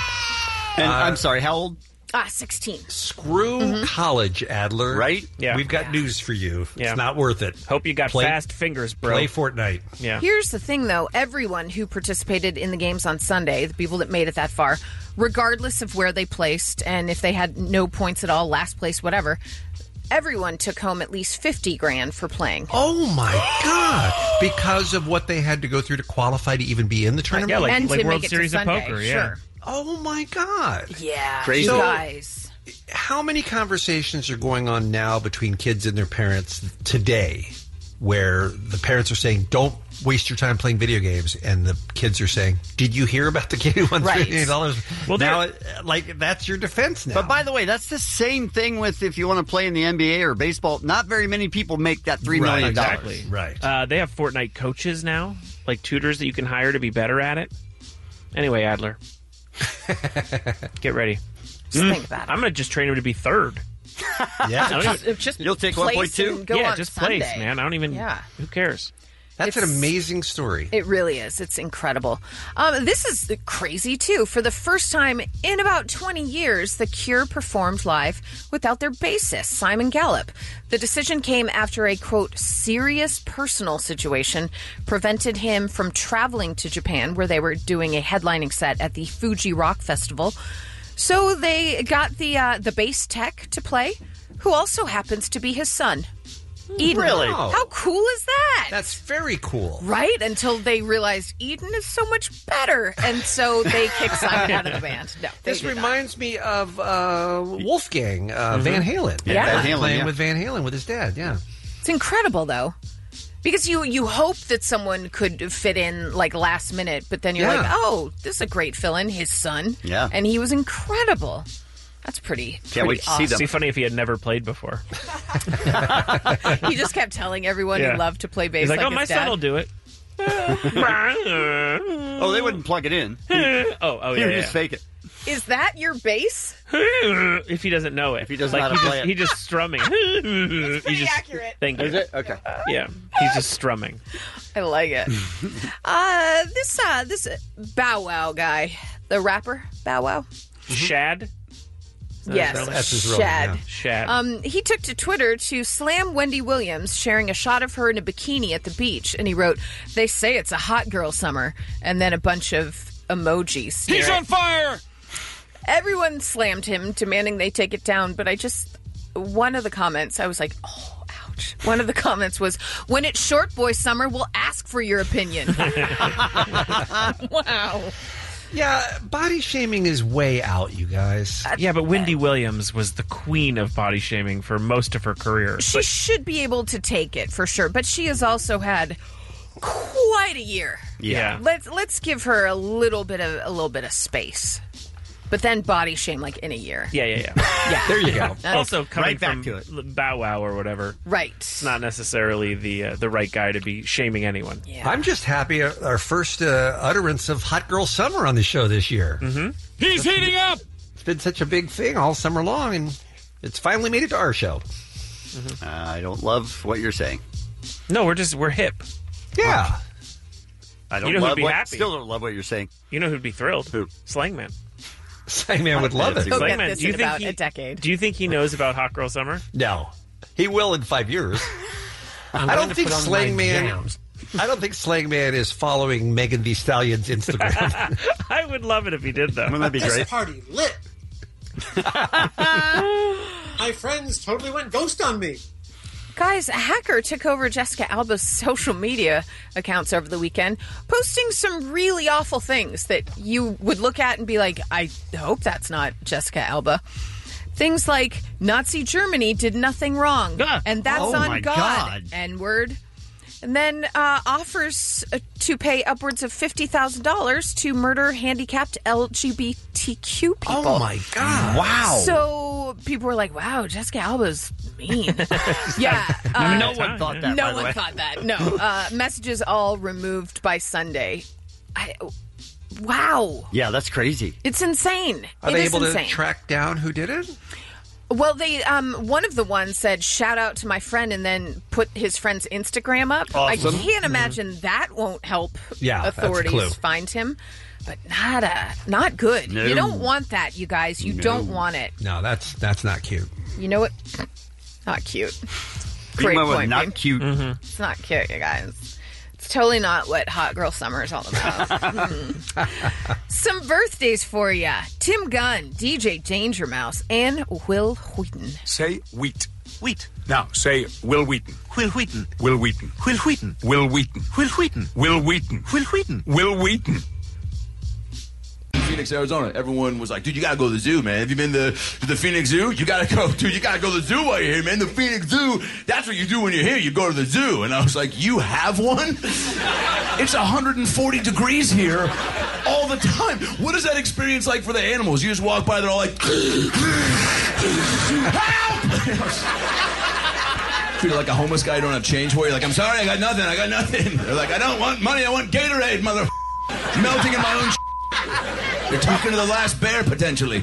And I'm sorry, how old? ah, sixteen. Screw Mm-hmm. college, Adler. Right? Yeah. We've got news for you. Yeah. It's not worth it. Hope you got Play- fast fingers, bro. Play Fortnite. Yeah. Here's the thing, though. Everyone who participated in the games on Sunday, the people that made it that far, regardless of where they placed and if they had no points at all, last place, whatever, everyone took home at least fifty grand for playing. Oh, my God. Because of what they had to go through to qualify to even be in the tournament? Yeah, like, and like to World make it Series to of Sunday, Poker. Yeah. sure. Oh, my God. Yeah, Crazy. you So- guys. How many conversations are going on now between kids and their parents today where the parents are saying, don't waste your time playing video games, and the kids are saying, did you hear about the kid who won Right. three million dollars? Well, now, they're- it- like, that's your defense now. But by the way, that's the same thing with if you want to play in the N B A or baseball. Not very many people make that three Right, million dollars. Exactly. Right. Uh, they have Fortnite coaches now, like tutors that you can hire to be better at it. Anyway, Adler. Get ready. Just think about it. I'm going to just train him to be third. Yeah. I don't even, Just You'll take place one point two? and go yeah, on just Sunday. place, man. I don't even. Yeah. Who cares? That's It's- an amazing story. It really is. It's incredible. Um, this is crazy, too. For the first time in about twenty years, The Cure performed live without their bassist, Simon Gallup. The decision came after a, quote, serious personal situation prevented him from traveling to Japan, where they were doing a headlining set at the Fuji Rock Festival. So they got the uh, the bass tech to play, who also happens to be his son, Eden. Really? How cool is that? That's very cool. Right? Until they realized Eden is so much better. And so they kicked Simon out of the band. No, they This did not. reminds me of uh, Wolfgang uh, Van Halen. Yeah. Van Halen, Playing yeah. with Van Halen with his dad, yeah. It's incredible, though. Because you, you hope that someone could fit in, like, last minute, but then you're Yeah. like, oh, this is a great fill-in, his son. Yeah. And he was incredible. That's pretty, Can't pretty wait to see awesome. them. It'd be funny if he had never played before. He just kept telling everyone Yeah. he loved to play bass He's like, like oh, his my dad. son will do it. Oh, they wouldn't plug it in. oh, oh, He yeah, would yeah. just fake it. Is that your bass? If he doesn't know it. If he doesn't know like, how to he play just, it. He just strumming. It's pretty accurate. Thank you. Is it? Okay. Yeah. He's just strumming. I like it. uh, this uh, this uh, Bow Wow guy, the rapper Bow Wow. Shad? Yes, That's his real Shad. name, yeah. Shad. Um, he took to Twitter to slam Wendy Williams, sharing a shot of her in a bikini at the beach, and he wrote, "They say it's a hot girl summer," and then a bunch of emojis. He's on fire! Everyone slammed him, demanding they take it down, but I just, one of the comments, I was like, oh, ouch. One of the comments was, when it's short boy summer, we'll ask for your opinion. Wow. Yeah, body shaming is way out, you guys. Yeah, but Wendy Williams was the queen of body shaming for most of her career. She But- should be able to take it for sure, but she has also had quite a year. Yeah. Let's let's give her a little bit of a little bit of space. But then body shame like in a year. Yeah, yeah, yeah. Yeah. There you go. Also, coming Right back from to it. Bow Wow or whatever, Right. it's not necessarily the uh, the right guy to be shaming anyone. Yeah. I'm just happy our our first uh, utterance of Hot Girl Summer on the show this year. Mm-hmm. He's heating up! It's been such a big thing all summer long, and it's finally made it to our show. Uh, I don't love what you're saying. No, we're just we're hip. Yeah. I don't You know who'd love be what, happy? Still don't love what you're saying. You know who'd be thrilled? Who? Slangman. Slangman would love it. He'll get Slangman, this do you in think about he- a decade. Do you think he knows about Hot Girl Summer? No. He will in five years. I'm I going don't to think put on my Slangman. jams. I don't think Slangman is following Megan Thee Stallion's Instagram. I would love it if he did, though. Wouldn't that be This great? party lit. My friends totally went ghost on me. Guys, a hacker took over Jessica Alba's social media accounts over the weekend, posting some really awful things that you would look at and be like, I hope that's not Jessica Alba. Things like Nazi Germany did nothing wrong, and that's Oh on my God. God. N-word. And then uh, offers uh, to pay upwards of fifty thousand dollars to murder handicapped L G B T Q people. Oh, my God. Wow. So people were like, wow, Jessica Alba's mean. Yeah. uh, no one thought that, no by the one way. thought that. No. Uh, messages all removed by Sunday. I, wow. Yeah, that's crazy. It's insane. Are It they is able insane. to track down who did it? Well, they um, one of the ones said, shout out to my friend, and then put his friend's Instagram up. Awesome. I can't imagine that won't help Yeah, that's a authorities clue. find him. But not uh, not good. No. You don't want that, you guys. You No. don't want it. No, that's that's not cute. You know what? Not cute. You Great went with point. not babe. cute. It's not cute, you guys. It's totally not what Hot Girl Summer is all about. Mm. Some birthdays for ya. Tim Gunn, D J Danger Mouse, and Will Wheaton. Say wheat. Wheat. Now say Will Wheaton. Will Wheaton. Will Wheaton. Will Wheaton. Will Wheaton. Will Wheaton. Will Wheaton. Will Wheaton. Will Wheaton. Phoenix, Arizona. Everyone was like, dude, you gotta go to the zoo, man. Have you been to, to the Phoenix Zoo? You gotta go, dude, you gotta go to the zoo while you're here, man. The Phoenix Zoo, that's what you do when you're here. You go to the zoo. And I was like, you have one? It's one hundred forty degrees here all the time. What is that experience like for the animals? You just walk by, they're all like, help! Treated like a homeless guy you don't have change for. You're like, I'm sorry, I got nothing, I got nothing. They're like, I don't want money, I want Gatorade, mother melting in my own You're talking to the last bear, potentially.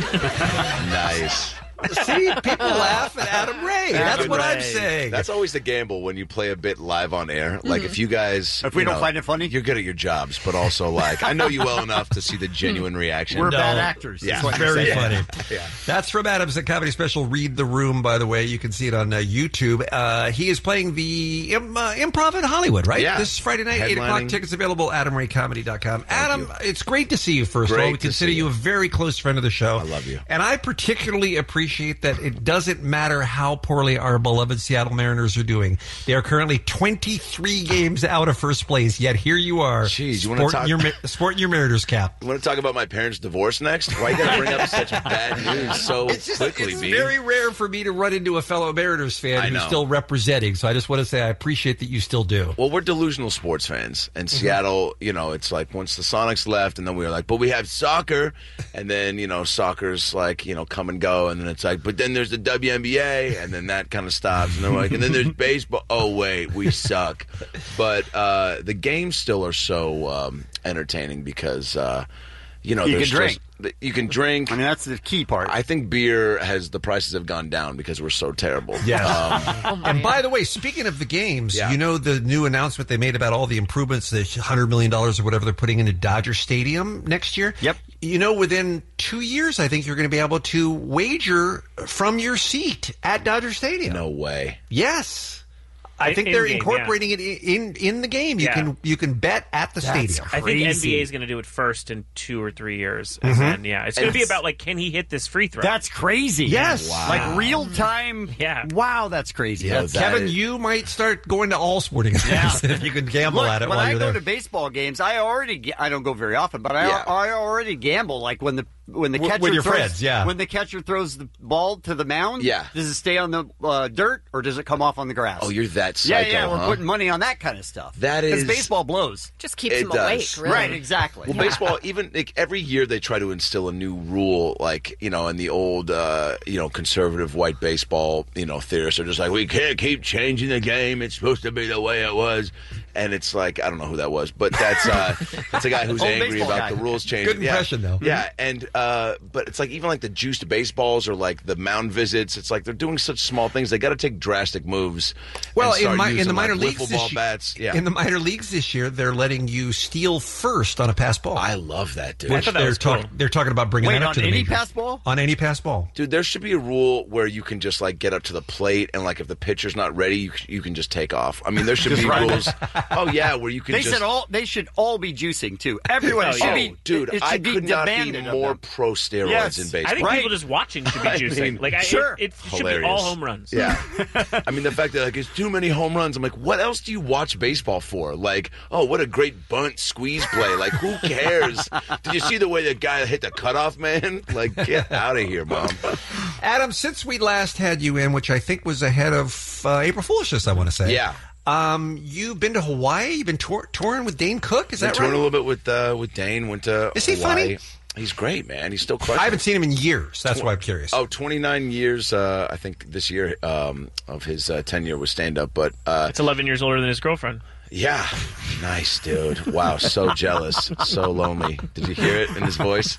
Nice. See, people laugh at Adam Ray. That's Adam what I'm Ray. saying. That's always the gamble when you play a bit live on air. Like, Mhm. if you guys... If we you don't know, find it funny? You're good at your jobs, but also, like, I know you well enough to see the genuine reaction. We're No. bad actors. Yeah. That's what you're Very saying. funny. Yeah. That's from Adam's comedy special, Read the Room, by the way. You can see it on uh, YouTube. Uh, he is playing the Im- uh, Improv in Hollywood, right? Yeah. This Friday night, eight o'clock. Headlining. Tickets available at adam ray comedy dot com. Adam, it's great to see you, first of Great all. We to consider see you you. a very close friend of the show. I love you. And I particularly appreciate that it doesn't matter how poorly our beloved Seattle Mariners are doing. They are currently twenty-three games out of first place, yet here you are, Jeez, you wanna sporting, talk- your, Ma- sporting your Mariners cap. You want to talk about my parents' divorce next? Why you got to bring up such bad news so It's just quickly, it's B? very rare for me to run into a fellow Mariners fan I who's know. still representing. So I just want to say I appreciate that you still do. Well, we're delusional sports fans. And Mm-hmm. Seattle, you know, it's like once the Sonics left, and then we were like, but we have soccer. And then, you know, soccer's like, you know, come and go. And then it's like, but then there's the W N B A. And then that kind of stops. And they're like, and then there's baseball. Oh, wait, we suck. But uh, the games still are so um, entertaining because, uh, you know, You there's can drink. just- you can drink. I mean, that's the key part. I think beer has, the prices have gone down because we're so terrible. Yes. Um, and by the way, speaking of the games, Yeah. you know the new announcement they made about all the improvements, the one hundred million dollars or whatever they're putting into Dodger Stadium next year? Yep. You know, within two years, I think you're going to be able to wager from your seat at Dodger Stadium. no way. Yes. I think In- they're in-game, incorporating it in in the game. You Yeah. can you can bet at the That's stadium. I think N B A Crazy. is going to do it first in two or three years, and Mhm. then yeah, it's going to be It's- about like, can he hit this free throw? That's crazy. Yes. Wow. Like real time. Yeah. Wow, that's crazy. Yeah, That's- that Kevin, is- you might start going to all sporting events if you can gamble Look, at it when while I you're go there. to baseball games, I already ga- I don't go very often, but I Yeah. I already gamble. Like when the when the W- catcher with your throws, friends, yeah. when the catcher throws the ball to the mound, Yeah. does it stay on the uh, dirt or does it come off on the grass? Oh, you're that yeah, psycho, yeah. We're huh? putting money on that kind of stuff. That because is- baseball blows. Just keeps It them awake, does. really. Right, exactly. Well, baseball, even like, every year they try to instill a new rule, like, you know, in the old, uh, you know, conservative white baseball, you know, theorists are just like, we can't keep changing the game. It's supposed to be the way it was. And it's like, I don't know who that was, but that's uh, that's a guy who's Old angry baseball about guy. the rules changing. Good impression, yeah. though. Yeah, and uh, but it's like even like the juiced baseballs or like the mound visits. It's like they're doing such small things. They got to take drastic moves. Well, and in, start my, in using, the minor like, leagues wiffle this ball year, bats. Yeah, in the minor leagues this year, they're letting you steal first on a pass ball. I love that, dude. which thought that they're was cool. talking they're talking about bringing Wait, that up on to the any majors. pass ball? On any pass ball. Dude, there should be a rule where you can just like get up to the plate and like if the pitcher's not ready, you, you can just take off. I mean, there should Just be run. rules. Oh yeah, where you can They just. should all they should all be juicing too. Everyone Oh, should yeah. be. Oh, dude, it, it I should be could not be demanded of more them. pro steroids Yes. in I baseball. think Right. people just watching should be I juicing. mean, like, I, sure. it, it should be Hilarious. all home runs. Yeah. I mean, the fact that like it's too many home runs. I'm like, what else do you watch baseball for? Like, oh, what a great bunt squeeze play. Like, who cares? Did you see the way the guy hit the cutoff man? Like, get out of here, mom. Adam, since we last had you in, which I think was ahead of uh, April Foolishness, I want to say. Yeah. Um, you've been to Hawaii. You've been tour- touring with Dane Cook. Is Been that touring right? a little bit with uh, with Dane. Went to Is he Hawaii. funny? He's great, man. He's still crushing. I haven't seen him in years. That's why I'm curious. Oh, twenty-nine years, uh, I think, this year um, of his uh, tenure with stand-up. But uh, It's eleven years older than his girlfriend. yeah, nice, dude. Wow, so jealous, so lonely. Did you hear it in his voice?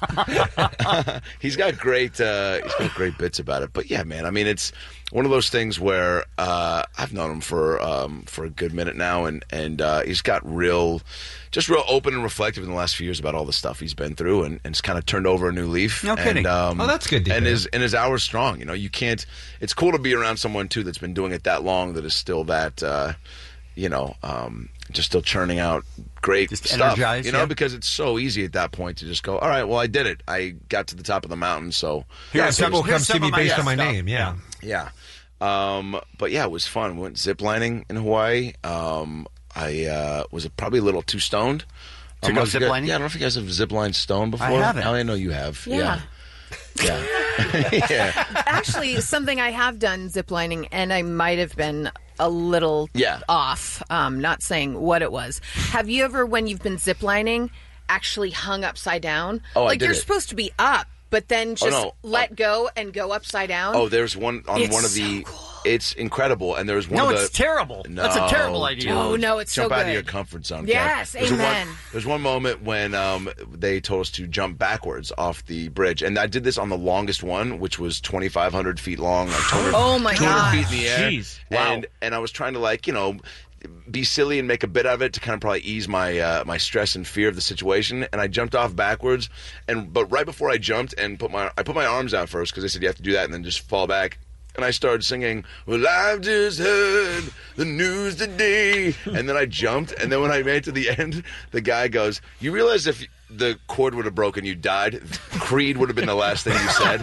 he's got great, uh, he's got great bits about it. But yeah, man, I mean, it's one of those things where uh, I've known him for um, for a good minute now, and and uh, he's got real, just real open and reflective in the last few years about all the stuff he's been through, and, and it's kind of turned over a new leaf. No kidding. And, um, Oh, that's good to And hear. his and his hour's strong. You know, you can't. It's cool to be around someone too that's been doing it that long, that is still that. Uh, you know, um, just still churning out great Just stuff. energized, You know, yeah. because it's so easy at that point to just go, all right, well, I did it. I got to the top of the mountain, so yeah, Here's people some- come here's see some me of my based on my stuff. name. Yeah. yeah. Um, but yeah, it was fun. We went ziplining in Hawaii. Um, I uh, was probably a little too stoned. To I don't go know if you guys- ziplining? Yeah, I don't know if you guys have ziplined stoned before. I haven't. Allie, I know you have. Yeah. Yeah. yeah. Actually, something I have done ziplining, and I might have been a little Yeah. off, um, not saying what it was. Have you ever, when you've been ziplining, actually hung upside down? Oh, I like did you're it. supposed to be up, but then just no. let go and go upside down? Oh, there's one on It's one of so the. it's incredible. And there was one No, of the, it's terrible. No, That's a terrible idea. dude. Oh, no, it's jump so out of good. your comfort zone. Yes, Kev. There's amen. One, there's one moment when um, they told us to jump backwards off the bridge, and I did this on the longest one, which was twenty-five hundred feet long, like two hundred, Oh, my two hundred gosh. feet in the air. Jeez. Wow. And and I was trying to like you know. be silly and make a bit of it to kind of probably ease my uh, my stress and fear of the situation, and I jumped off backwards, and but right before I jumped and put my I put my arms out first because they said you have to do that and then just fall back, and I started singing, well, I've just heard the news today, and then I jumped, and then when I made it to the end, the guy goes, you realize if the cord would have broken, you died, Creed would have been the last thing you said.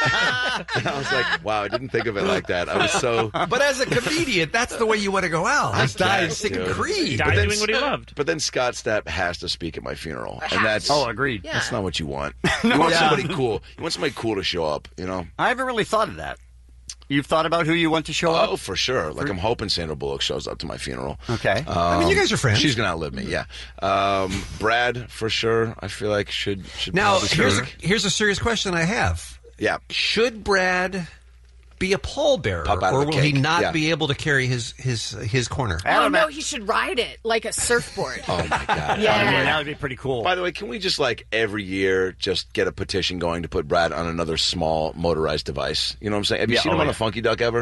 And I was like, wow, I didn't think of it like that. I was so... But as a comedian, that's the way you want to go out. I died singing dude. Creed. Died But then- doing what he loved. But then Scott Stapp has to speak at my funeral, and that's Oh, agreed. Yeah. that's not what you want. You want Yeah. somebody cool. You want somebody cool to show up. You know. I haven't really thought of that. You've thought about who you want to show up? Oh, for sure. Like I'm hoping Sandra Bullock shows up to my funeral. Okay. Um, I mean, you guys are friends. She's gonna outlive me. Yeah. Um, Brad for sure. I feel like should should Now, probably here's show a, up. here's a serious question I have. Yeah. Should Brad be a pallbearer, Pop out of or the will he cake. not Yeah. be able to carry his his his corner? Oh, no, he should ride it like a surfboard. Oh my god. Yeah. I mean, that would be pretty cool. By the way, can we just like every year just get a petition going to put Brad on another small motorized device? You know what I'm saying? Have you Yeah, seen oh, him on yeah. a Funky Duck ever?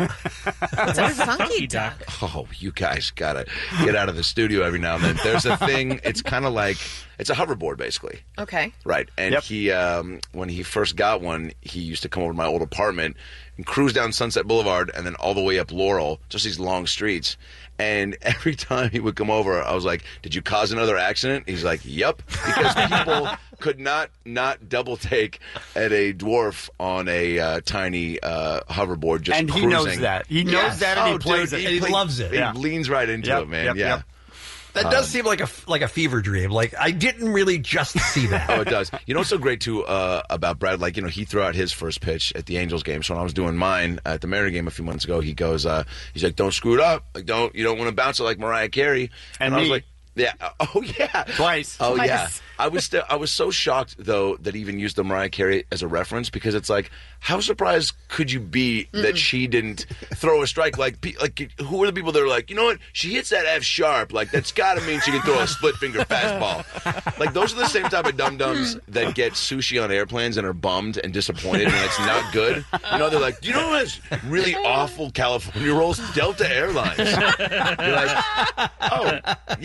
What's a funky duck? Oh, you guys gotta get out of the studio every now and then. There's a thing. It's kind of like it's a hoverboard, basically. Okay. Right. And Yep. he, um, when he first got one, he used to come over to my old apartment and cruise down Sunset Boulevard and then all the way up Laurel, just these long streets. And every time he would come over, I was like, "Did you cause another accident?" He's like, "Yep," because people could not not double take at a dwarf on a uh, tiny uh, hoverboard. Just And he cruising. knows that. He knows Yes. that and he Oh, plays dude, it. He play- loves it. He Yeah. leans right into Yep, it, man. yep, yeah. yep. That does seem like a like a fever dream. Like I didn't really just see that. Oh, it does. You know what's so great too uh, about Brad? Like, you know, he threw out his first pitch at the Angels game. So when I was doing mine at the Mariner game a few months ago, he goes, uh, he's like, "Don't screw it up. Like, don't you don't want to bounce it like Mariah Carey." And I was me. like, "Yeah, uh, oh yeah, Twice. oh Twice. yeah." I was still, I was so shocked though that he even used the Mariah Carey as a reference because it's like, how surprised could you be that she didn't throw a strike? Like, pe- like who are the people that are like, you know what? She hits that F sharp. Like that's got to mean she can throw a split finger fastball. Like those are the same type of dum dums that get sushi on airplanes and are bummed and disappointed when it's not good. You know, they're like, do you know who has really awful California rolls? Delta Airlines. You're like, oh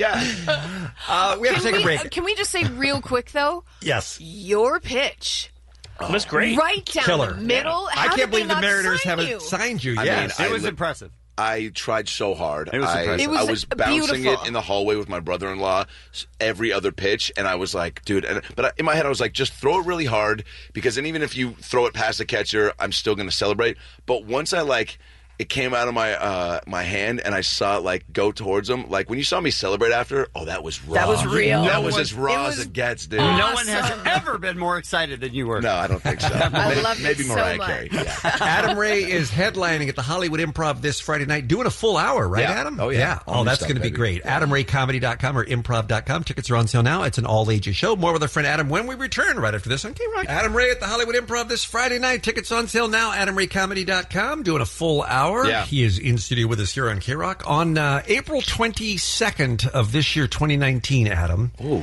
yeah. Uh, we have to Can take we, a break. Can we just say real quick, though? Yes. Your pitch. It was great. Right down Killer. the middle. I How can't did they believe the not Mariners sign haven't you? signed you I yet. mean, It was li- impressive. I tried so hard. It was I, impressive. It was I was bouncing beautiful. it in the hallway with my brother-in-law s- every other pitch, and I was like, dude. And, but I, in my head, I was like, just throw it really hard because then even if you throw it past the catcher, I'm still going to celebrate. But once I like. It came out of my uh, my hand, and I saw it like go towards him. Like when you saw me celebrate after, oh, that was raw. That was real. That No was one- as raw it as was it gets, dude. No one has ever been more excited than you were. No, I don't think so. I Maybe, love maybe it so Mariah much. Carey. Yeah. Adam Ray is headlining at the Hollywood Improv this Friday night, doing a full hour, right, Yeah. Adam? Oh, yeah. All Oh, new that's stuff, going to be baby. great. adam ray comedy dot com or improv dot com. Tickets are on sale now. It's an all-ages show. More with our friend Adam when we return right after this on K-Rock. Adam Ray at the Hollywood Improv this Friday night. Tickets on sale now. adam ray comedy dot com, doing a full hour. Yeah. He is in studio with us here on K-Rock. On uh, April twenty-second of this year, twenty nineteen, Adam, Ooh.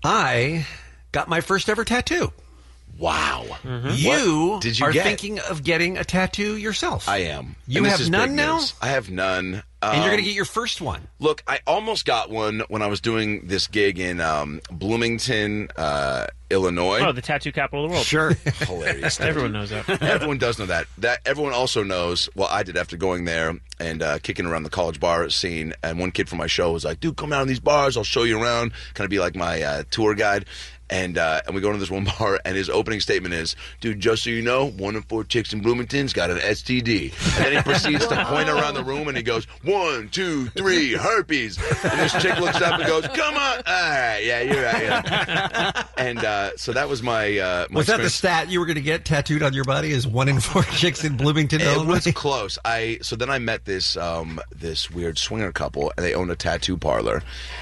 I got my first ever tattoo. Wow. You What did you are get? thinking of getting a tattoo yourself. I am. You And this have is none big now? news. I have none. And you're Um, going to get your first one. Look, I almost got one when I was doing this gig in um, Bloomington, uh, Illinois. Oh, the tattoo capital of the world. Sure. Hilarious. Everyone knows that. Everyone does know that. That everyone also knows. Well, I did after going there and uh, kicking around the college bar scene. And one kid from my show was like, "Dude, come out in these bars. I'll show you around." Kind of be like my uh, tour guide. And uh, and we go into this one bar, and his opening statement is, "Dude, just so you know, one in four chicks in Bloomington's got an S T D." And then he proceeds to point around the room, and he goes, "One, two, three, herpes." And this chick looks up and goes, "Come on, all right, yeah, you're right." Yeah. And uh, so that was my. Uh, my Was that the experience. stat you were going to get tattooed on your body? Is one in four chicks in Bloomington, It Illinois? was close. I so then I met this um, this weird swinger couple, and they owned a tattoo parlor,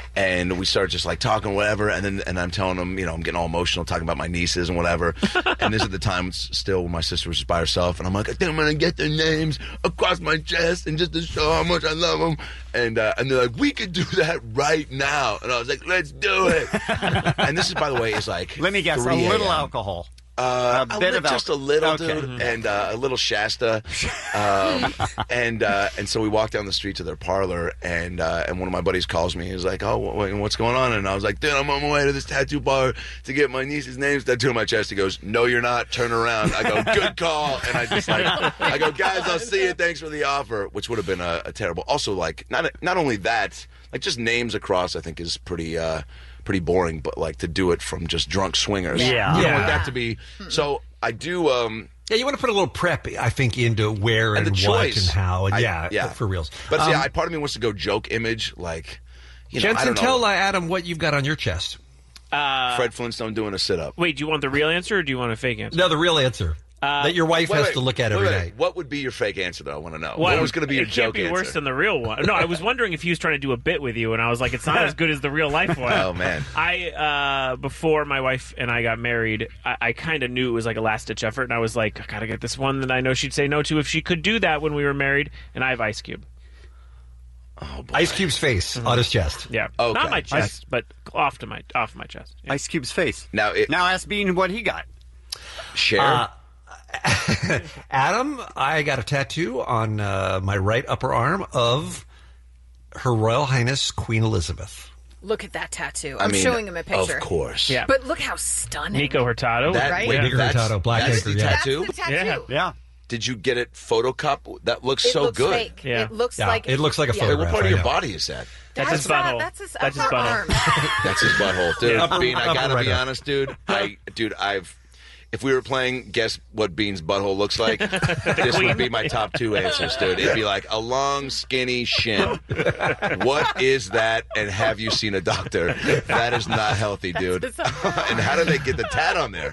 and we started just like talking whatever, and then and I'm telling him, you know, I'm getting all emotional talking about my nieces and whatever. And this is the time still when my sister was just by herself, and I'm like, I think I'm gonna get their names across my chest and just to show how much I love them. And uh, and they're like, we could do that right now, and I was like, let's do it. And this is, by the way, is like let me guess, a little alcohol. Uh, A a bit li- of just a al- little, okay. dude, and uh, a little Shasta, um, and uh, and so we walked down the street to their parlor, and uh, and one of my buddies calls me. He's like, "Oh, wh- what's going on?" And I was like, "Dude, I'm on my way to this tattoo bar to get my niece's names tattooed on my chest." He goes, "No, you're not. Turn around." I go, "Good call," and I just like, I go, "Guys, I'll see you. Thanks for the offer," which would have been a, a terrible. Also, like, not not only that, like just names across, I think is pretty. Uh, pretty boring, but like to do it from just drunk swingers. Yeah. You don't Yeah. want that to be. So I do. Um, yeah, you want to put a little prep, I think, into where and, and the what choice and how. And I- yeah, yeah, for reals. But Um, yeah, I, part of me wants to go joke image, like you know, I Jensen, don't know. tell uh, Adam what you've got on your chest. Uh, Fred Flintstone doing a sit up. Wait, do you want the real answer or do you want a fake answer? No, the real answer Uh, that your wife Wait, has wait, to look at wait, every wait. night. What would be your fake answer, though? I want to know. Well, what was going to be your it joke can't be answer? worse than the real one. No, I was wondering if he was trying to do a bit with you, and I was like, it's not as good as the real life one. Oh, man. I uh, before my wife and I got married, I, I kind of knew it was like a last ditch effort, and I was like, I gotta get this one that I know she'd say no to if she could do that when we were married. And I have Ice Cube. Oh, boy. Ice Cube's face on his chest. Yeah, Okay. not my chest, Ice- but off to my off my chest. Yeah. Ice Cube's face. Now, it, Now ask Bean what he got. share. Uh, Adam, I got a tattoo on uh, my right upper arm of Her Royal Highness Queen Elizabeth. Look at that tattoo. I I'm mean, showing him a picture. Of course. Yeah. But look how stunning. Nico Hurtado, That, Right? wait, Yeah. Nico that's, Hurtado, Black that's Anchor, the yeah. tattoo? That's the tattoo. Yeah. Yeah. Did you get it photocop? That looks It so looks good. fake. Yeah. It looks Yeah, like it looks like a yeah. Wait, what photograph. part of I your know. body is that? That's his not- butthole. That's his That's his upper butthole. arm. That's his butthole, dude. Yeah. Bean, I Upper gotta right be arm. honest, dude. I, dude, I've. If we were playing Guess What Bean's Butthole Looks Like, this would be my top two answers, dude. It'd be like a long, skinny shin. What is that? And have you seen a doctor? That is not healthy, dude. And how do they get the tat on there?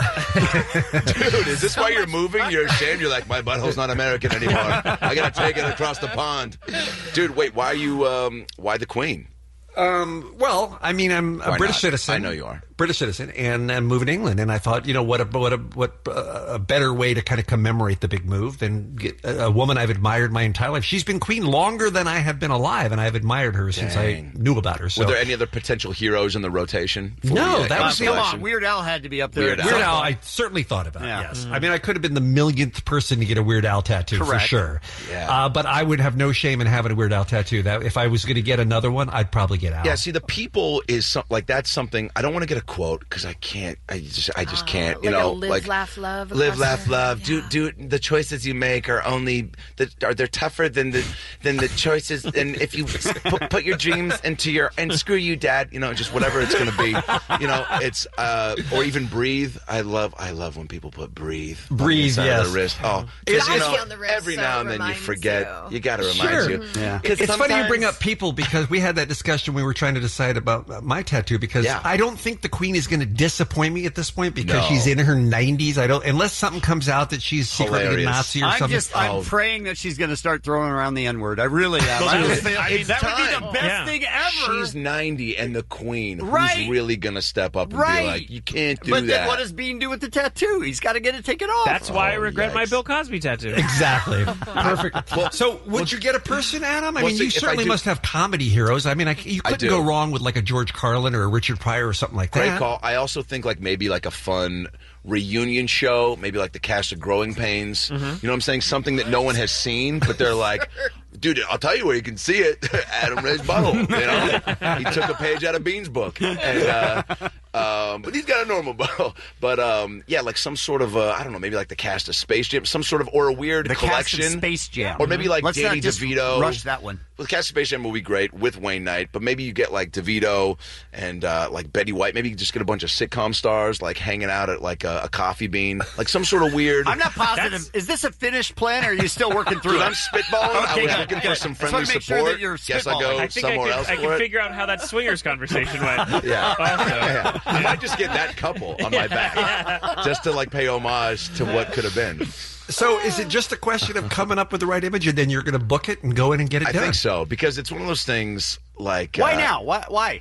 Dude, is this why you're moving? You're ashamed? You're like, my butthole's not American anymore. I gotta take it across the pond. Dude, wait, why are you, um, why the Queen? Um, well, I mean, I'm a Why British not? citizen. I know you are. British citizen, and I'm moving to England. And I thought, you know, what a what a what a, a better way to kind of commemorate the big move than get a, a woman I've admired my entire life. She's been queen longer than I have been alive, and I've admired her since I Dang. knew about her. So, Were there any other potential heroes in the rotation? for No, the, uh, that was- Come selection? on, Weird Al had to be up there. Weird at Al. some Weird Al, point. I certainly thought about. Yeah. Yes, Mm-hmm. I mean, I could have been the millionth person to get a Weird Al tattoo Correct. for sure. Yeah. Uh, but I would have no shame in having a Weird Al tattoo. That if I was going to get another one, I'd probably get Al. Yeah, see, the people is some, like that's something I don't want to get a quote because I can't. I just, I just can't. You like a know, live, like laugh, love live, across laugh, the- love. Do, do the choices you make are only the, are they're tougher than the than the choices. And if you put, put your dreams into your and screw you, Dad. You know, just whatever it's going to be. You know, it's uh, or even breathe. I love, I love when people put breathe. on the Breathe, inside of yes. the wrist. Oh, It's because you actually know, on the wrist, every so now it and then you reminds forget. you. You, got to remind Sure. you. Yeah. It's, Because funny you bring sometimes- up people because we had that discussion when we were trying to decide about uh, my tattoo because Yeah. I don't think the Queen is going to disappoint me at this point because No. she's in her nineties. I don't unless something comes out that she's secretly a Hilarious. Nazi or I'm something. just, I'm Oh. praying that she's going to start throwing around the N word. I really am. I, Dude, just think- I mean, it's that would be time. the best Yeah. thing ever. She's ninety and the queen. Right. Who's really going to step up and Right. be like, you can't do but that. then what does Bean do with the tattoo? He's got to get it taken off. That's why I Oh, regret my yikes. Bill Cosby tattoo. Exactly. Perfect. So, would you get a person, Adam? I well, mean, see, you if I certainly do- must have comedy heroes. I mean, I, you I couldn't do. go wrong with like a George Carlin or a Richard Pryor or something like Great that. call. I also think like maybe like a fun reunion show, maybe like the cast of Growing Pains. Mm-hmm. You know what I'm saying? Something that no one has seen, but they're like, dude, I'll tell you where you can see it. Adam Ray's butthole. You know, he took a page out of Bean's book, and uh, um, but he's got a normal butthole. But um, yeah, like some sort of uh, I don't know, maybe like the cast of Space Jam, some sort of or a weird the collection, cast of Space Jam. or maybe like Let's Danny not just DeVito. rush that one. Well, the cast of Space Jam will be great with Wayne Knight, but maybe you get like DeVito and uh, like Betty White. Maybe you just get a bunch of sitcom stars like hanging out at like a, a coffee bean, like some sort of weird. I'm not positive. Is this a finished plan, or are you still working through Dude, it? I'm spitballing. I Okay, was good, looking good. for some Just friendly wanna make sure support. that you're Guess I spitballing. go I think I somewhere can, else I for can it. figure out how that swingers conversation went. Yeah. Also. Yeah. I might just get that couple on my back just to like pay homage to what could have been. So, is it just a question of coming up with the right image, and then you're going to book it and go in and get it I done? think so because it's one of those things like Why uh, now? Why? Why?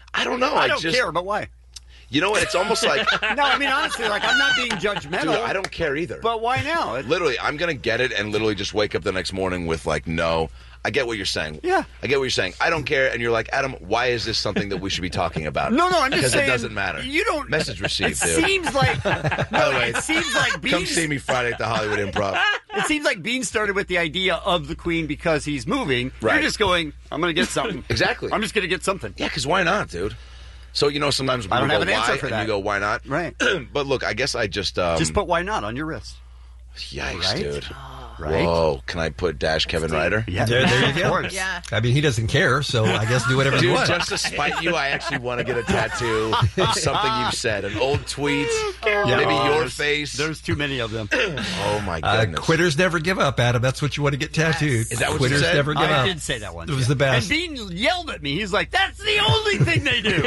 I don't know. I, I don't just, care, but why? You know what? It's almost like no. I mean, honestly, like I'm not being judgmental. Dude, I don't care either. But why now? It, literally, I'm gonna get it and literally just wake up the next morning with like, no. I get what you're saying. Yeah. I get what you're saying. I don't care. And you're like, Adam, why is this something that we should be talking about? No, no, I'm just because saying. Because it doesn't matter. You don't. Message received, It dude. seems like. By the way, it seems like Bean. come see me Friday at the Hollywood Improv. It seems like Bean started with the idea of the Queen because he's moving. Right. You're just going, I'm going to get something. Exactly. I'm just going to get something. Yeah, because why not, dude? So, you know, sometimes when I don't you have go an answer why for and that. you go, why not? Right. But look, I guess I just... Um, just put why not on your wrist. Yikes, Right? dude. Right? Whoa. Can I put dash Kevin Ryder? Yeah, There, there you of go. course. Yeah. I mean, he doesn't care, so I guess do whatever you Dude, want. just to spite you, I actually want to get a tattoo of something you've said. An old tweet, Yeah. maybe Oh, your there's- face. There's too many of them. Oh, my Uh, goodness. quitters never give up, Adam. That's what you want to get tattooed. Is that what you quitters said? never give I up. did say that once. It was yeah. the best. And Bean yelled at me. He's like, that's the only thing they do.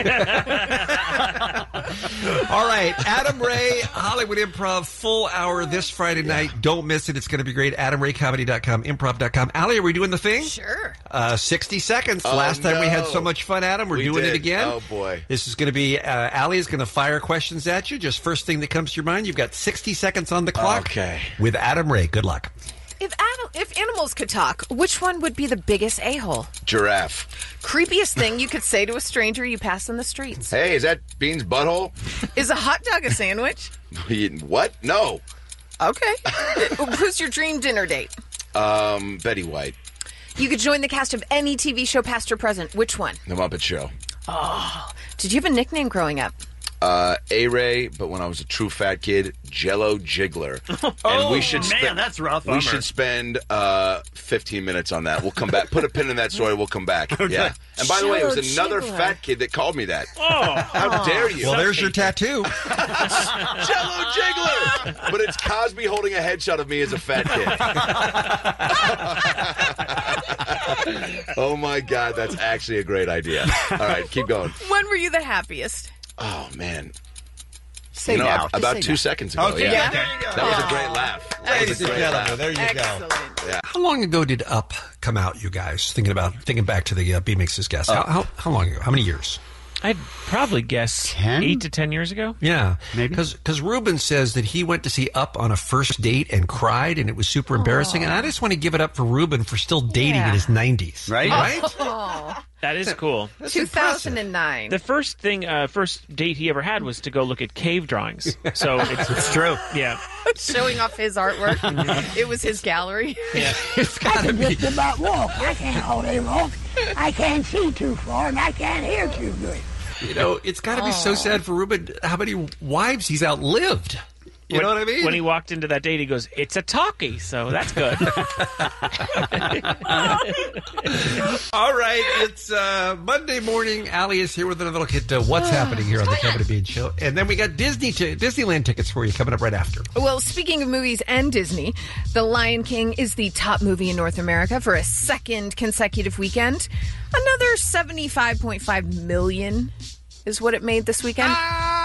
All right, Adam Ray, Hollywood Improv, full hour this Friday night. Don't miss it. It's going to be great. Adam Ray Comedy dot com, improv dot com. Allie, are we doing the thing? Sure. Uh, sixty seconds. Oh, Last time we had no. so much fun, Adam. We're We doing did. it again. Oh, boy. This is going to be, uh, Allie is going to fire questions at you. Just first thing that comes to your mind. You've got sixty seconds on the clock. Okay. With Adam Ray. Good luck. If anim- if animals could talk, which one would be the biggest a-hole? Giraffe. Creepiest thing you could say to a stranger you pass in the streets. Hey, is that Bean's butthole? Is a hot dog a sandwich? What? No. Okay. Who's your dream dinner date? Um, Betty White. You could join the cast of any T V show, past or present. Which one? The Muppet Show. Oh. Did you have a nickname growing up? Uh, A-Ray, but when I was a true fat kid, Jello Jiggler. And Oh, we should man, spend, that's rough. We Bummer. should spend uh, fifteen minutes on that. We'll come back. Put a pin in that story. We'll come back. Okay. Yeah. And by the way, it was Jello another Jiggler. fat kid that called me that. Oh. How dare you? Well, there's your tattoo. Jello Jiggler! But it's Cosby holding a headshot of me as a fat kid. Oh, my God. That's actually a great idea. All right, keep going. When were you the happiest? Oh, man. Say you know, now. ab- Just about say two now. seconds ago. Okay, yeah. there you go. That was a great laugh. That Ladies was a and great gentlemen, laugh. there you Excellent. go. Yeah. How long ago did Up come out, you guys? Thinking about thinking back to the uh, B-Mix's guest. How, how, how long ago? How many years? I'd probably guess Ten? eight to ten years ago. Yeah, Maybe. because Ruben says that he went to see Up on a first date and cried, and it was super embarrassing. And I just want to give it up for Ruben for still dating Yeah. in his nineties, Right? Right? Oh, That is cool. two thousand nine. The first thing, uh, first date he ever had was to go look at cave drawings. So it's, It's true. yeah. Showing off his artwork. It was his gallery. It's got to be. Just about walk. I can't hardly walk. I can't see too far, and I can't hear too good. You know, it's got to be so sad for Ruben how many wives he's outlived. You when, know what I mean? When he walked into that date, he goes, "It's a talkie," so that's good. All right, it's uh, Monday morning. Allie is here with another look at uh, what's happening here on the Kevin and Bean Show, and then we got Disney t- Disneyland tickets for you coming up right after. Well, speaking of movies and Disney, The Lion King is the top movie in North America for a second consecutive weekend. Another seventy-five point five million is what it made this weekend.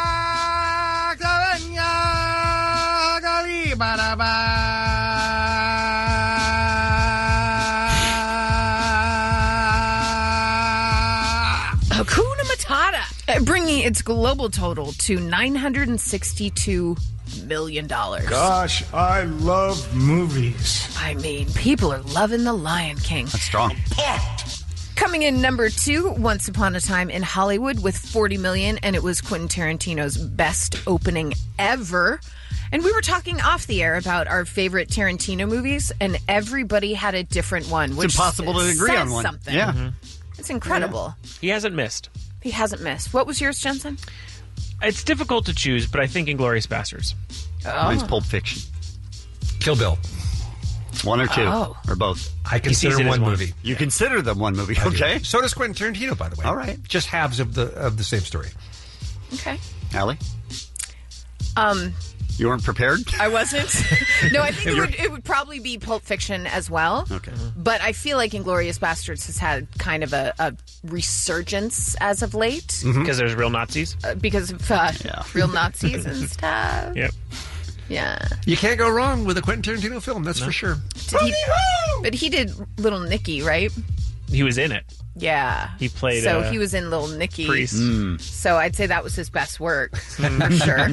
Hakuna Matata, uh, bringing its global total to nine hundred sixty-two million dollars. Gosh, I love movies. I mean, people are loving The Lion King. That's strong. Coming in number two, Once Upon a Time in Hollywood with forty million dollars, and it was Quentin Tarantino's best opening ever. And we were talking off the air about our favorite Tarantino movies, and everybody had a different one. Which It's impossible to agree says on one. Something. Yeah. Mm-hmm. It's incredible. He hasn't missed. He hasn't missed. What was yours, Jensen? It's difficult to choose, but I think Inglourious Bastards. Mine's Pulp Fiction. Kill Bill. One or two. Oh. Or both. I consider sees it as one one. movie. You consider them one movie. I do. Okay. So does Quentin Tarantino, by the way. All right. Just halves of the of the same story. Okay. Allie, Um, you weren't prepared? I wasn't. No, I think it would, it would probably be Pulp Fiction as well. Okay. But I feel like Inglourious Bastards has had kind of a, a resurgence as of late Because there's real Nazis. uh, because of uh, Yeah. real Nazis and stuff. Yep. Yeah. You can't go wrong with a Quentin Tarantino film, that's for sure. Did he, but he did Little Nicky, right? He was in it. Yeah. He played, So uh, he was in Little Nicky. Priest. Mm. So I'd say that was his best work, for sure.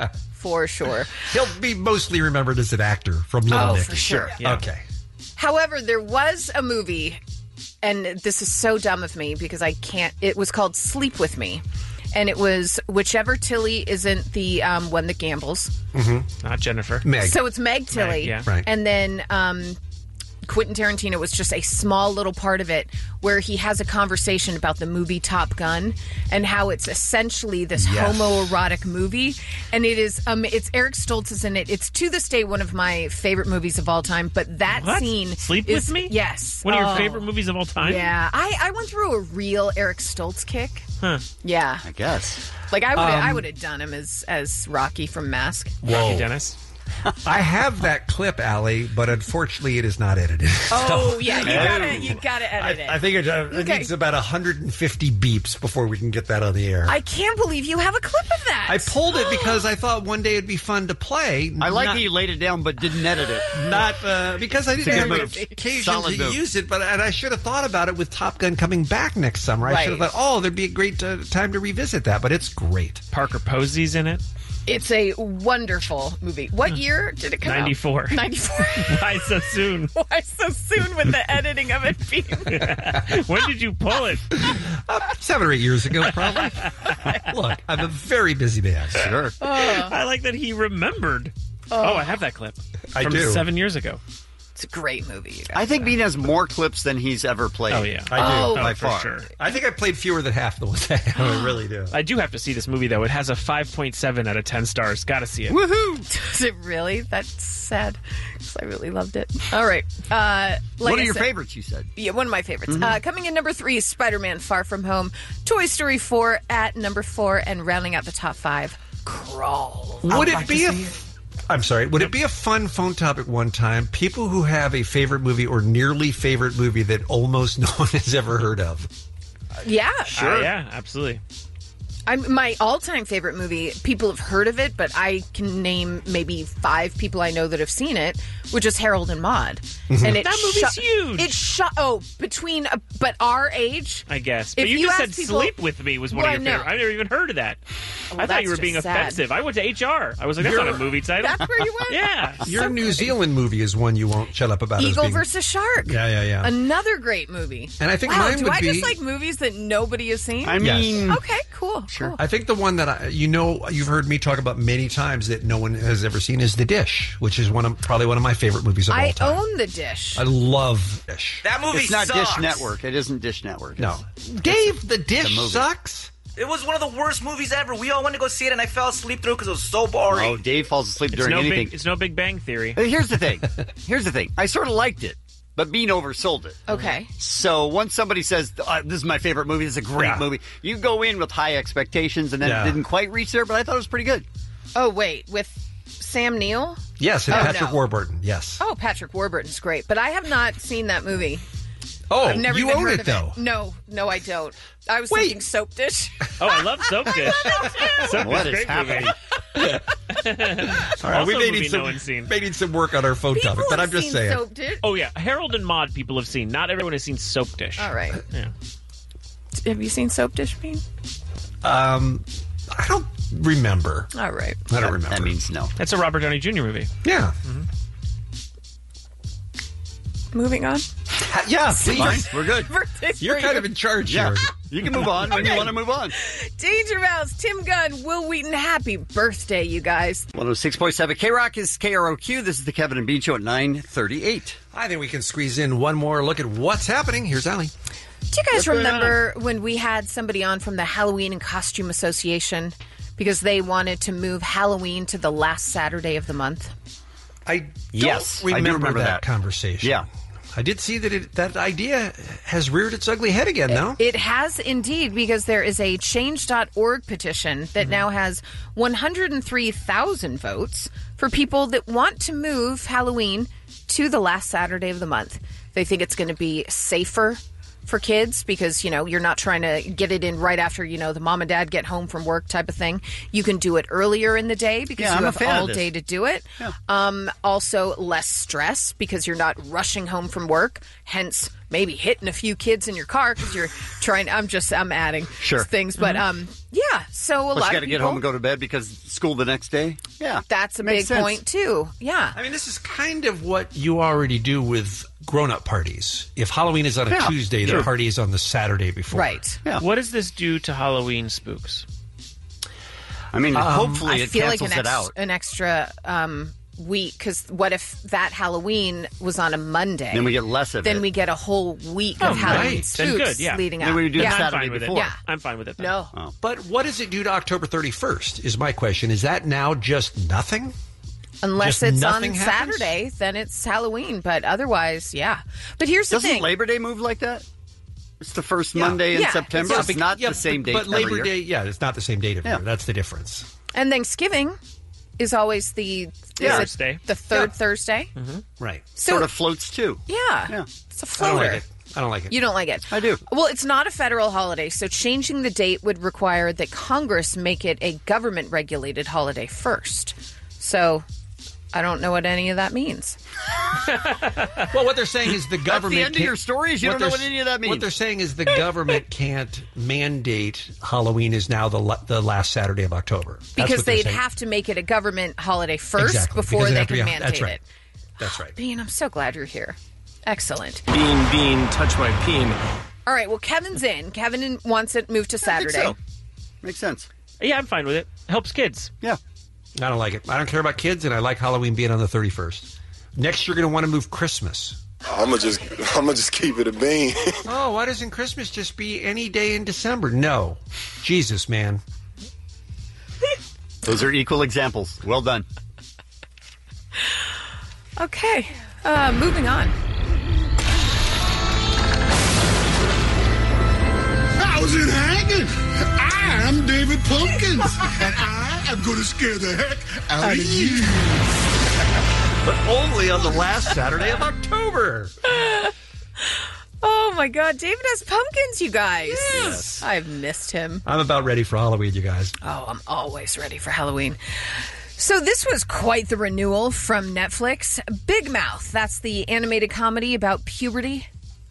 For sure. He'll be mostly remembered as an actor from Little Oh, Nicky. for sure. Yeah. Okay. However, there was a movie, and this is so dumb of me because I can't. It was called Sleep With Me. And it was whichever Tilly isn't the um, one that gambles. Mm-hmm. Not Jennifer. Meg. So it's Meg Tilly. Meg, yeah. Right. And then um, Quentin Tarantino was just a small little part of it where he has a conversation about the movie Top Gun and how it's essentially this Yes. homoerotic movie. And it is, um, it's Eric Stoltz is in it. It's to this day one of my favorite movies of all time. But that What? scene. Sleep is, With Me? Yes. One of your Oh. favorite movies of all time? Yeah. I, I went through a real Eric Stoltz kick. Huh. Yeah. I guess. Like I would Um, I would have done him as as Rocky from Mask. Whoa. Dennis. I have that clip, Allie, but unfortunately it is not edited. Oh yeah, you gotta you gotta edit it. I think it, uh, it Okay. needs about one hundred fifty beeps before we can get that on the air. I can't believe you have a clip of that. I pulled it because I thought one day it'd be fun to play. I like Not- how you laid it down but didn't edit it. Not uh, because I It's a didn't good have move. occasion Solid to move. use it, but and I should have thought about it with Top Gun coming back next summer. I should have Right. thought, oh, there'd be a great uh, time to revisit that, but it's great. Parker Posey's in it. It's a wonderful movie. What year did it come ninety-four. out? ninety-four. Why so soon? Why so soon with the editing of it being... When did you pull it? Seven or eight years ago, probably. Look, I'm a very busy man. Sure. I like that he remembered. Oh. Oh, I have that clip. I from do. seven years ago. It's a great movie, you guys. I think Bean has more clips than he's ever played. Oh, yeah. I do, Oh, by for far. sure. I think I played fewer than half the ones I have. I really do. I do have to see this movie, though. It has a five point seven out of ten stars. Gotta see it. Woohoo! Does it really? That's sad. Because I really loved it. All right. Uh, like One I of your said- favorites, you said. Yeah, one of my favorites. Mhm. Uh, coming in number three is Spider-Man Far From Home. Toy Story four at number four. And rounding out the top five, Crawl. Would I'd it like be to a? see it. I'm sorry. Would it be a fun phone topic one time? People who have a favorite movie or nearly favorite movie that almost no one has ever heard of. Yeah. Uh, yeah, absolutely. I'm my all-time favorite movie. People have heard of it, but I can name maybe five people I know that have seen it, which is Harold and Maude. Mhm. And it That movie's sho- huge. It shot. Oh, between uh, but our age. I guess. But If you, you just ask said people- Sleep With Me was one Well, of your no. favorite. I never even heard of that. Well, I thought you that's were being just sad. offensive. I went to H R. I was like, that's You're- not a movie title. That's where you went. Yeah. Your New Zealand movie is one you won't shut up about. as Eagle being- versus Shark. Yeah, yeah, yeah. Another great movie. And I think wow, mine do would I be- just like movies that nobody has seen? I mean- Yes. okay, cool. Cool. I think the one that I, you know you've heard me talk about many times that no one has ever seen is The Dish, which is one of probably one of my favorite movies of all I time. own The Dish. I love Dish. That movie It's not sucks. Dish Network. It isn't Dish Network. No. It's- Dave, The it's a Dish movie. sucks. It was one of the worst movies ever. We all went to go see it, and I fell asleep through because it was so boring. Oh, Dave falls asleep It's during no, anything. big, it's no Big Bang Theory. Uh, Here's the thing. Here's the thing. I sort of liked it, but Bean oversold it. Okay. So once somebody says, uh, this is my favorite movie, this is a great Yeah. movie, you go in with high expectations, and then Yeah. it didn't quite reach there, but I thought it was pretty good. Oh wait, with Sam Neill. Yes, and Oh, Patrick no. Warburton. Yes. Oh, Patrick Warburton's great, but I have not seen that movie. Oh, I've never you even own heard it of though. No, no, I don't. I was Wait. thinking Soap Dish. Oh, I love Soap Dish. Soap What Dish, is great happening? movie. All right, Also we a may movie need some, no one's seen. may need some work on our phone topic, but I'm just saying. Soap Dish. Oh, yeah. Harold and Maude people have seen. Not everyone has seen Soap Dish. All right. Yeah. Have you seen Soap Dish, Bean? Um, I don't remember. All right. I don't That- remember. That means no. That's a Robert Downey Junior movie. Yeah. Moving on. Yeah, Fine. please. We're good. Birthdays You're for kind you. of in charge Yeah. here. You can move on when you Okay. want to move on. Danger Mouse, Tim Gunn, Will Wheaton. Happy birthday, you guys. one oh six point seven K-Rock is K R O Q. This is the Kevin and Bean Show at nine thirty-eight. I think we can squeeze in one more look at what's happening. Here's Allie. Do you guys What's going remember when we had somebody on from the Halloween and Costume Association because they wanted to move Halloween to the last Saturday of the month? I don't Yes, I do remember, remember that, that. conversation. Yeah. I did see that it, that idea has reared its ugly head again, though. It has indeed, because there is a change dot org petition that now has one hundred three thousand votes for people that want to move Halloween to the last Saturday of the month. They think it's going to be safer for kids because, you know, you're not trying to get it in right after, you know, the mom and dad get home from work type of thing. You can do it earlier in the day because Yeah, you I'm a have fan of all this. day to do it. Yeah. Um, also, less stress because you're not rushing home from work, hence maybe hitting a few kids in your car because you're trying. I'm just, I'm adding Sure. things. But, um, yeah, so a Plus, lot you got of to people. get home and go to bed because school the next day. Yeah. That's a Makes big sense. point, too. Yeah. I mean, this is kind of what you already do with grown-up parties. If Halloween is on a Yeah, Tuesday, sure. the party is on the Saturday before. Right. Yeah. What does this do to Halloween spooks? I mean, Um, hopefully I it feel like cancels an, it ex- out. an extra um, week because what if that Halloween was on a Monday? Then we get less of Then it. we get a whole week Oh, of Halloween right. spooks Then good, yeah. leading Then up. we do the yeah. Saturday I'm fine with before. It. Yeah. I'm fine with it. Then. No. But what does it do to October thirty-first is my question. Is that now just nothing? Unless Just it's on nothing happens? Saturday, then it's Halloween. But otherwise, yeah. But here's the Doesn't thing. Labor Day move like that? It's the first Yeah. Monday in Yeah, September. it's It's, not Yeah, the same but, date But every Labor year. Day, yeah, it's not the same date every year. That's the difference. And Thanksgiving is always the Yeah. is it Thursday. the third Yeah. Thursday. Right. So- sort of floats too. Yeah. Yeah. It's a I floater. don't like it. I don't like it. You don't like it? I do. Well, it's not a federal holiday, so changing the date would require that Congress make it a government-regulated holiday first. So I don't know what any of that means. Well, what they're saying is the government. end of can't- your story is you don't know they're what any of that What means. they're saying is the government can't mandate Halloween is now the la- the last Saturday of October. That's Because what they're they'd saying. have to make it a government holiday first Exactly, before because it'd they have to can be a- mandate that's right. it. That's right. Bean, I'm so glad you're here. Excellent. Bean, bean, touch my peen. All right, well, Kevin's in. Kevin wants it moved to Saturday. so. Makes sense. Yeah, I'm fine with it. Helps kids. Yeah. I don't like it. I don't care about kids, and I like Halloween being on the thirty-first. Next, you're going to want to move Christmas. I'm gonna just, I'm gonna just keep it a bean. Oh, why doesn't Christmas just be any day in December? No, Jesus, man. Those are equal examples. Well done. Okay, uh, moving on. How's it hanging? I'm David Pumpkins, and I am going to scare the heck out of you. But only on the last Saturday of October. Oh my God, David has pumpkins, you guys. Yes. I've missed him. I'm about ready for Halloween, you guys. Oh, I'm always ready for Halloween. So this was quite the renewal from Netflix. Big Mouth, that's the animated comedy about puberty.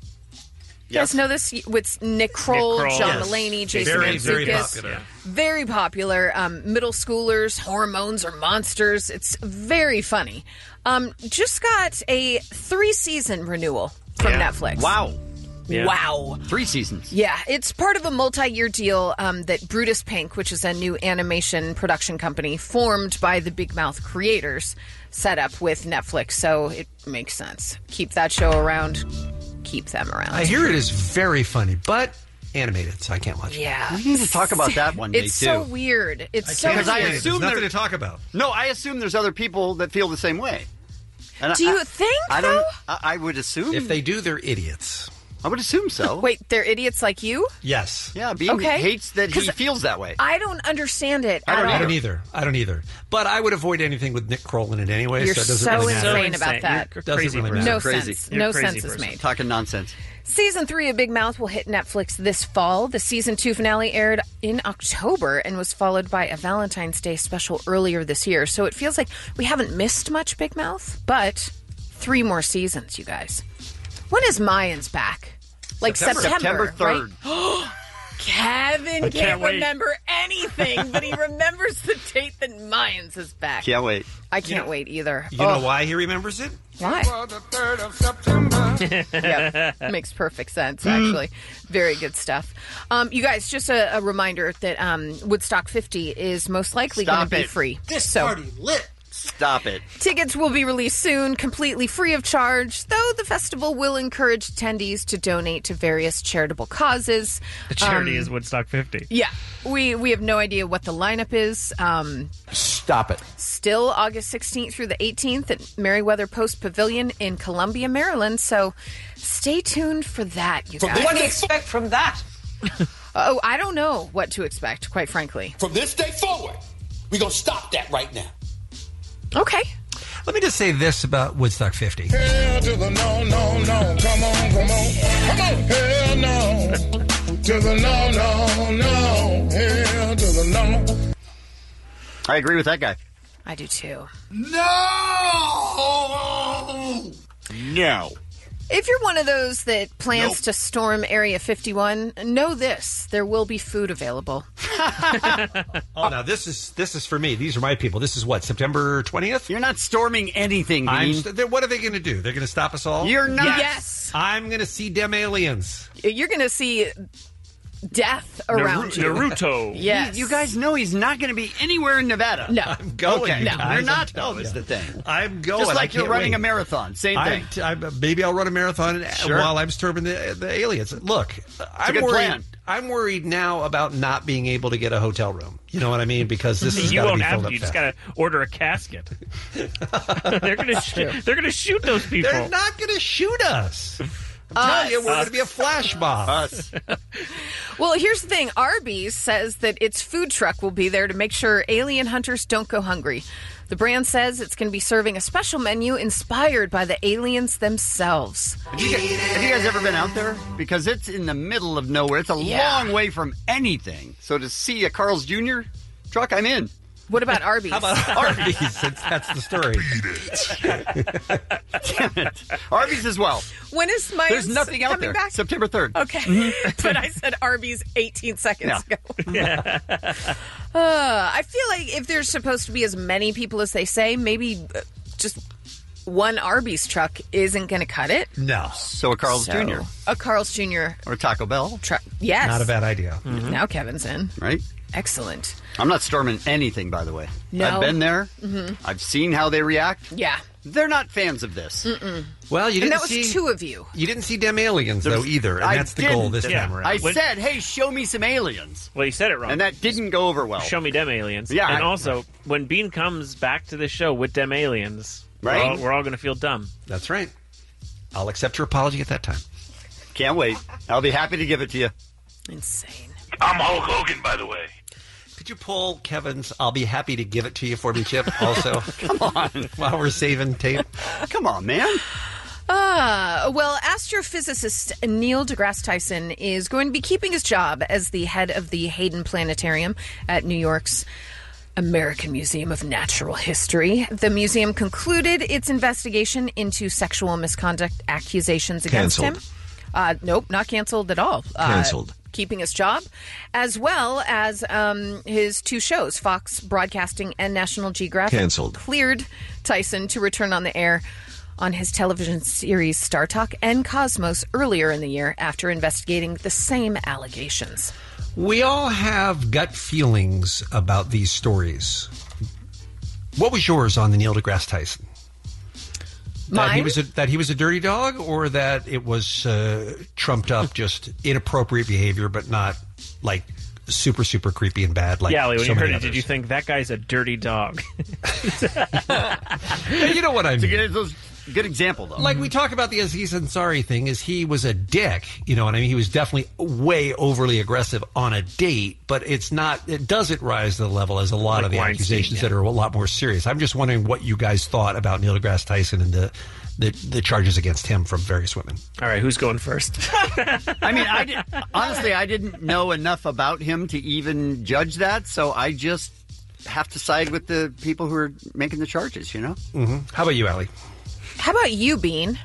You guys know this? With Nick Kroll, Nick Kroll. John Yes. Mulaney, Jason Very, very Mantzoukas. popular. Very popular. Um, middle schoolers, hormones are monsters. It's very funny. Um, just got a three-season renewal from Yeah. Netflix. Wow. Yeah. Wow. Three seasons. Yeah, it's part of a multi-year deal um, that Brutus Pink, which is a new animation production company formed by the Big Mouth creators, set up with Netflix. So it makes sense. Keep that show around. Keep them around. I hear it is very funny, but animated, so I can't watch it. Yeah. We need to talk about that one day, It's too. so weird. It's I so can't weird. I explain it. assume There's nothing there- to talk about. No, I assume there's other people that feel the same way. And Do I- you think, I don't. though? I, I would assume. If they do, they're idiots. I would assume so. Wait, they're idiots like you? Yes. Yeah, Bean Okay. hates that he 'Cause feels that way. I don't understand it I at don't all. I don't either. I don't either. But I would avoid anything with Nick Kroll in it anyway, You're so it doesn't so really matter. insane about that. You're a Doesn't crazy really person. No Crazy. sense. You're No a crazy sense is person. made. Talking nonsense. Season three of Big Mouth will hit Netflix this fall. The season two finale aired in October and was followed by a Valentine's Day special earlier this year. So it feels like we haven't missed much Big Mouth, but three more seasons, you guys. When is Mayans back? Like September. September, September third. right? Kevin can't, can't wait. remember anything, but he remembers the date that Mayans is back. Can't wait. I can't wait either. You know Oh, why he remembers it? why? The third of September. Yeah, makes perfect sense, actually. Very good stuff. Um, you guys, just a, a reminder that um, Woodstock fifty is most likely going Stop to be it. free. This so, party lit. Stop it. tickets will be released soon, completely free of charge, though the festival will encourage attendees to donate to various charitable causes. The charity Um, is Woodstock fifty. Yeah, we, we have no idea what the lineup is. Um, Stop it. still August sixteenth through the eighteenth at Meriwether Post Pavilion in Columbia, Maryland. So stay tuned for that, you guys. What do you expect from that? Oh, I don't know what to expect, quite frankly. From this day forward, we're gonna stop that right now. Okay. Let me just say this about Woodstock fifty. Hell to the no, no, no. Come on, come on. Come on. Hell no, to the no, no, no. Hell to the no. I agree with that guy. I do too. No! No. If you're one of those that plans to storm Area fifty-one, know this: there will be food available. Oh, now this is this is for me. These are my people. This is what, September twentieth? You're not storming anything, I'm Bean. st- what are they going to do? They're going to stop us all? You're not. Yes. I'm going to see them aliens. You're going to see death around Naru- you. Naruto. Yes. You guys know he's not going to be anywhere in Nevada. No. I'm going. Okay. you No, guys. you're not, I'm though, telling is you. the thing. I'm going. Just like I you're can't running wait. a marathon. Same I, thing. I, maybe I'll run a marathon Sure. while I'm storming the, the aliens. Look, I'm good worried. plan. I'm worried now about not being able to get a hotel room. You know what I mean? Because this is You gotta won't be have filled to. up You just fast. got to order a casket. they're going to sh- they're going to shoot those people. They're not going to shoot us. I'm telling you, we're going to be a flash mob. Us. Well, here's the thing. Arby's says that its food truck will be there to make sure alien hunters don't go hungry. The brand says it's going to be serving a special menu inspired by the aliens themselves. Have you, guys, have you guys ever been out there? Because it's in the middle of nowhere. It's a Yeah. long way from anything. So to see a Carl's Junior truck, I'm in. What about Arby's? How about Arby's? Since that's the story. Damn it. Arby's as well. When is my There's nothing out coming there. back? September third. Okay. But I said Arby's eighteen seconds Yeah. ago. uh, I feel like if there's supposed to be as many people as they say, maybe uh, just one Arby's truck isn't going to cut it. No. So a Carl's So, Junior A Carl's Junior Or Taco Bell. truck. Yes. Not a bad idea. Now Kevin's in. Right? Excellent. I'm not storming anything, by the way. No. I've been there. Mhm. I've seen how they react. Yeah. They're not fans of this. Mm-mm. Well, you And didn't that was see two of you. You didn't see them aliens though There's- either, and I that's the goal this didn't. time around. I When- said, hey, show me some aliens. Well, you said it wrong. And that didn't go over well. Show me them aliens. Yeah, And I- also, when Bean comes back to the show with them aliens, Right. we're all, we're all going to feel dumb. That's right. I'll accept your apology at that time. Can't wait. I'll be happy to give it to you. Insane. I'm Hulk Hogan, by the way. Could you pull Kevin's "I'll be happy to give it to you" for me, Chip? Also, come on, while we're saving tape. Come on, man. Ah, well, astrophysicist Neil deGrasse Tyson is going to be keeping his job as the head of the Hayden Planetarium at New York's American Museum of Natural History. The museum concluded its investigation into sexual misconduct accusations against Canceled. him. Uh, nope, not canceled at all. Uh, Canceled. keeping his job, as well as um, his two shows, Fox Broadcasting and National Geographic, Canceled. cleared Tyson to return on the air on his television series Star Talk and Cosmos earlier in the year after investigating the same allegations. We all have gut feelings about these stories. What was yours on the Neil deGrasse Tyson? That he Mine? was a, that he was a dirty dog, or that it was uh, trumped up, just inappropriate behavior, but not like super super creepy and bad. Like yeah, when so you heard many it, did you others. think that guy's a dirty dog? Yeah, you know what I mean. It's a good, good example, though. Like we talk about the Aziz Ansari thing, is he was a dick. You know what I mean? He was definitely way overly aggressive on a date, but it's not. It doesn't rise to the level as a lot Like of the Weinstein, accusations yeah. that are a lot more serious. I'm just wondering what you guys thought about Neil deGrasse Tyson and the the, the charges against him from various women. All right, who's going first? I mean, I did, honestly, I didn't know enough about him to even judge that, so I just have to side with the people who are making the charges, you know? Mm-hmm. How about you, Allie? How about you, Bean?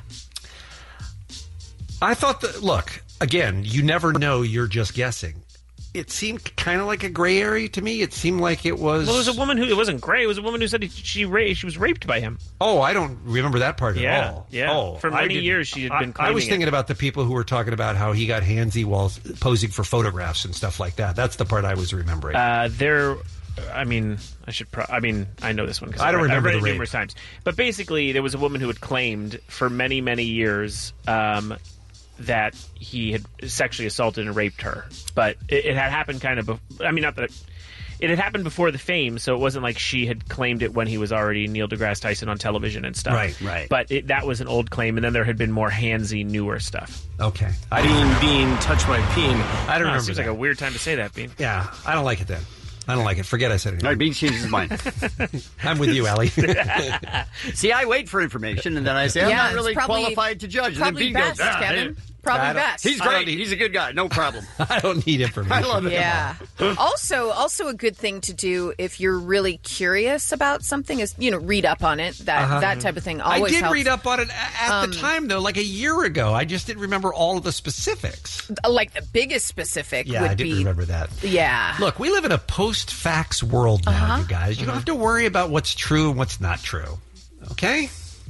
I thought that, look, again, you never know, you're just guessing. It seemed kind of like a gray area to me. It seemed like it was... Well, it was a woman who, it wasn't gray, it was a woman who said he, she ra- she was raped by him. Oh, I don't remember that part at Yeah, all. yeah. Oh, For I many didn't- years she had been I, I was claiming thinking it. about the people who were talking about how he got handsy while posing for photographs and stuff like that. That's the part I was remembering. Uh, there, I mean, I should. Pro- I mean, I know this one because I don't read, remember I've read the it rape. numerous times. But basically, there was a woman who had claimed for many, many years um, that he had sexually assaulted and raped her. But it, it had happened kind of. Bef- I mean, not that. It had happened before the fame, so it wasn't like she had claimed it when he was already Neil deGrasse Tyson on television and stuff. Right, right. But it, that was an old claim, and then there had been more handsy, newer stuff. Okay. I Bean, Bean, touch my peen. I don't Oh, remember Seems that. like a weird time to say that, Bean. Yeah, I don't like it then. I don't like it. Forget I said it. All right, Bean changes his mind. I'm with you, Allie. See, I wait for information, and then I say, I'm Yeah, not it's really probably- qualified to judge. And then probably Bean best, goes, ah, Kevin. hey. Probably I don't- best. He's great. He's a good guy. No problem. I don't need information. I love it. Yeah. also, also a good thing to do if you're really curious about something is, you know, read up on it. That Uh-huh. that type of thing I always did helps. read up on it a- at Um, the time, though, like a year ago. I just didn't remember all of the specifics. Like the biggest specific Yeah, would I didn't be. remember that. Yeah. Look, we live in a post-facts world now, Uh-huh. you guys. You don't have to worry about what's true and what's not true. Okay?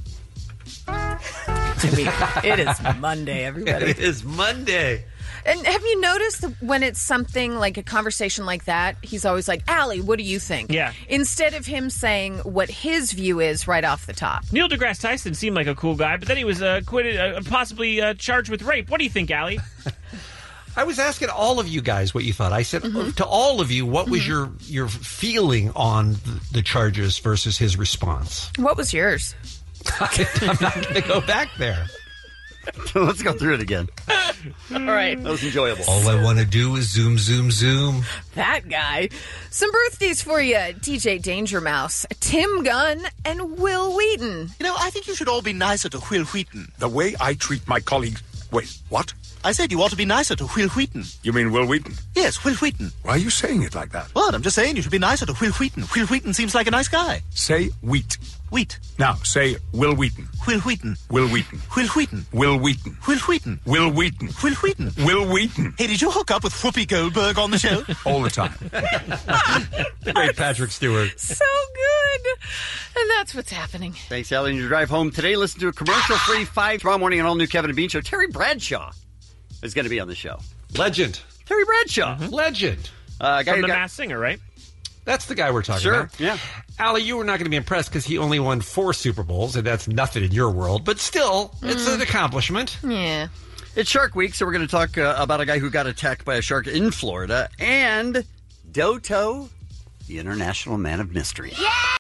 It is Monday, everybody. It is Monday. And have you noticed that when it's something like a conversation like that, he's always like, Allie, what do you think? Yeah. Instead of him saying what his view is right off the top. Neil deGrasse Tyson seemed like a cool guy, but then he was uh, acquitted, uh, possibly uh, charged with rape. What do you think, Allie? I was asking all of you guys what you thought. I said Mm-hmm. to all of you, what was your your feeling on the, the charges versus his response? What was yours? I'm not going to go back there. Let's go through it again. All right. That was enjoyable. All I want to do is zoom, zoom, zoom. That guy. Some birthdays for you. D J Danger Mouse, Tim Gunn, and Will Wheaton. You know, I think you should all be nicer to Will Wheaton. The way I treat my colleagues. Wait, what? I said you ought to be nicer to Will Wheaton. You mean Will Wheaton? Yes, Will Wheaton. Why are you saying it like that? What? I'm just saying you should be nicer to Will Wheaton. Will Wheaton seems like a nice guy. Say wheat. Wheat. Now, say Will Wheaton. Will Wheaton. Will Wheaton. Will Wheaton. Will Wheaton. Will Wheaton. Will Wheaton. Will Wheaton. Will Wheaton. Hey, did you hook up with Whoopi Goldberg on the show? All the time. The great Patrick Stewart. So good. And that's what's happening. Thanks, Allie. On your drive home today, listen to a commercial-free five tomorrow morning, an all-new Kevin and Bean show. Terry Bradshaw is going to be on the show. Legend. Terry Bradshaw. Mm-hmm. Legend. Uh, guy From who The got- Masked Singer, right? That's the guy we're talking Sure, about. yeah. Allie, you were not going to be impressed because he only won four Super Bowls, and that's nothing in your world. But still, it's Mm. an accomplishment. Yeah. It's Shark Week, so we're going to talk uh, about a guy who got attacked by a shark in Florida and Doto, the international man of mystery. Yeah!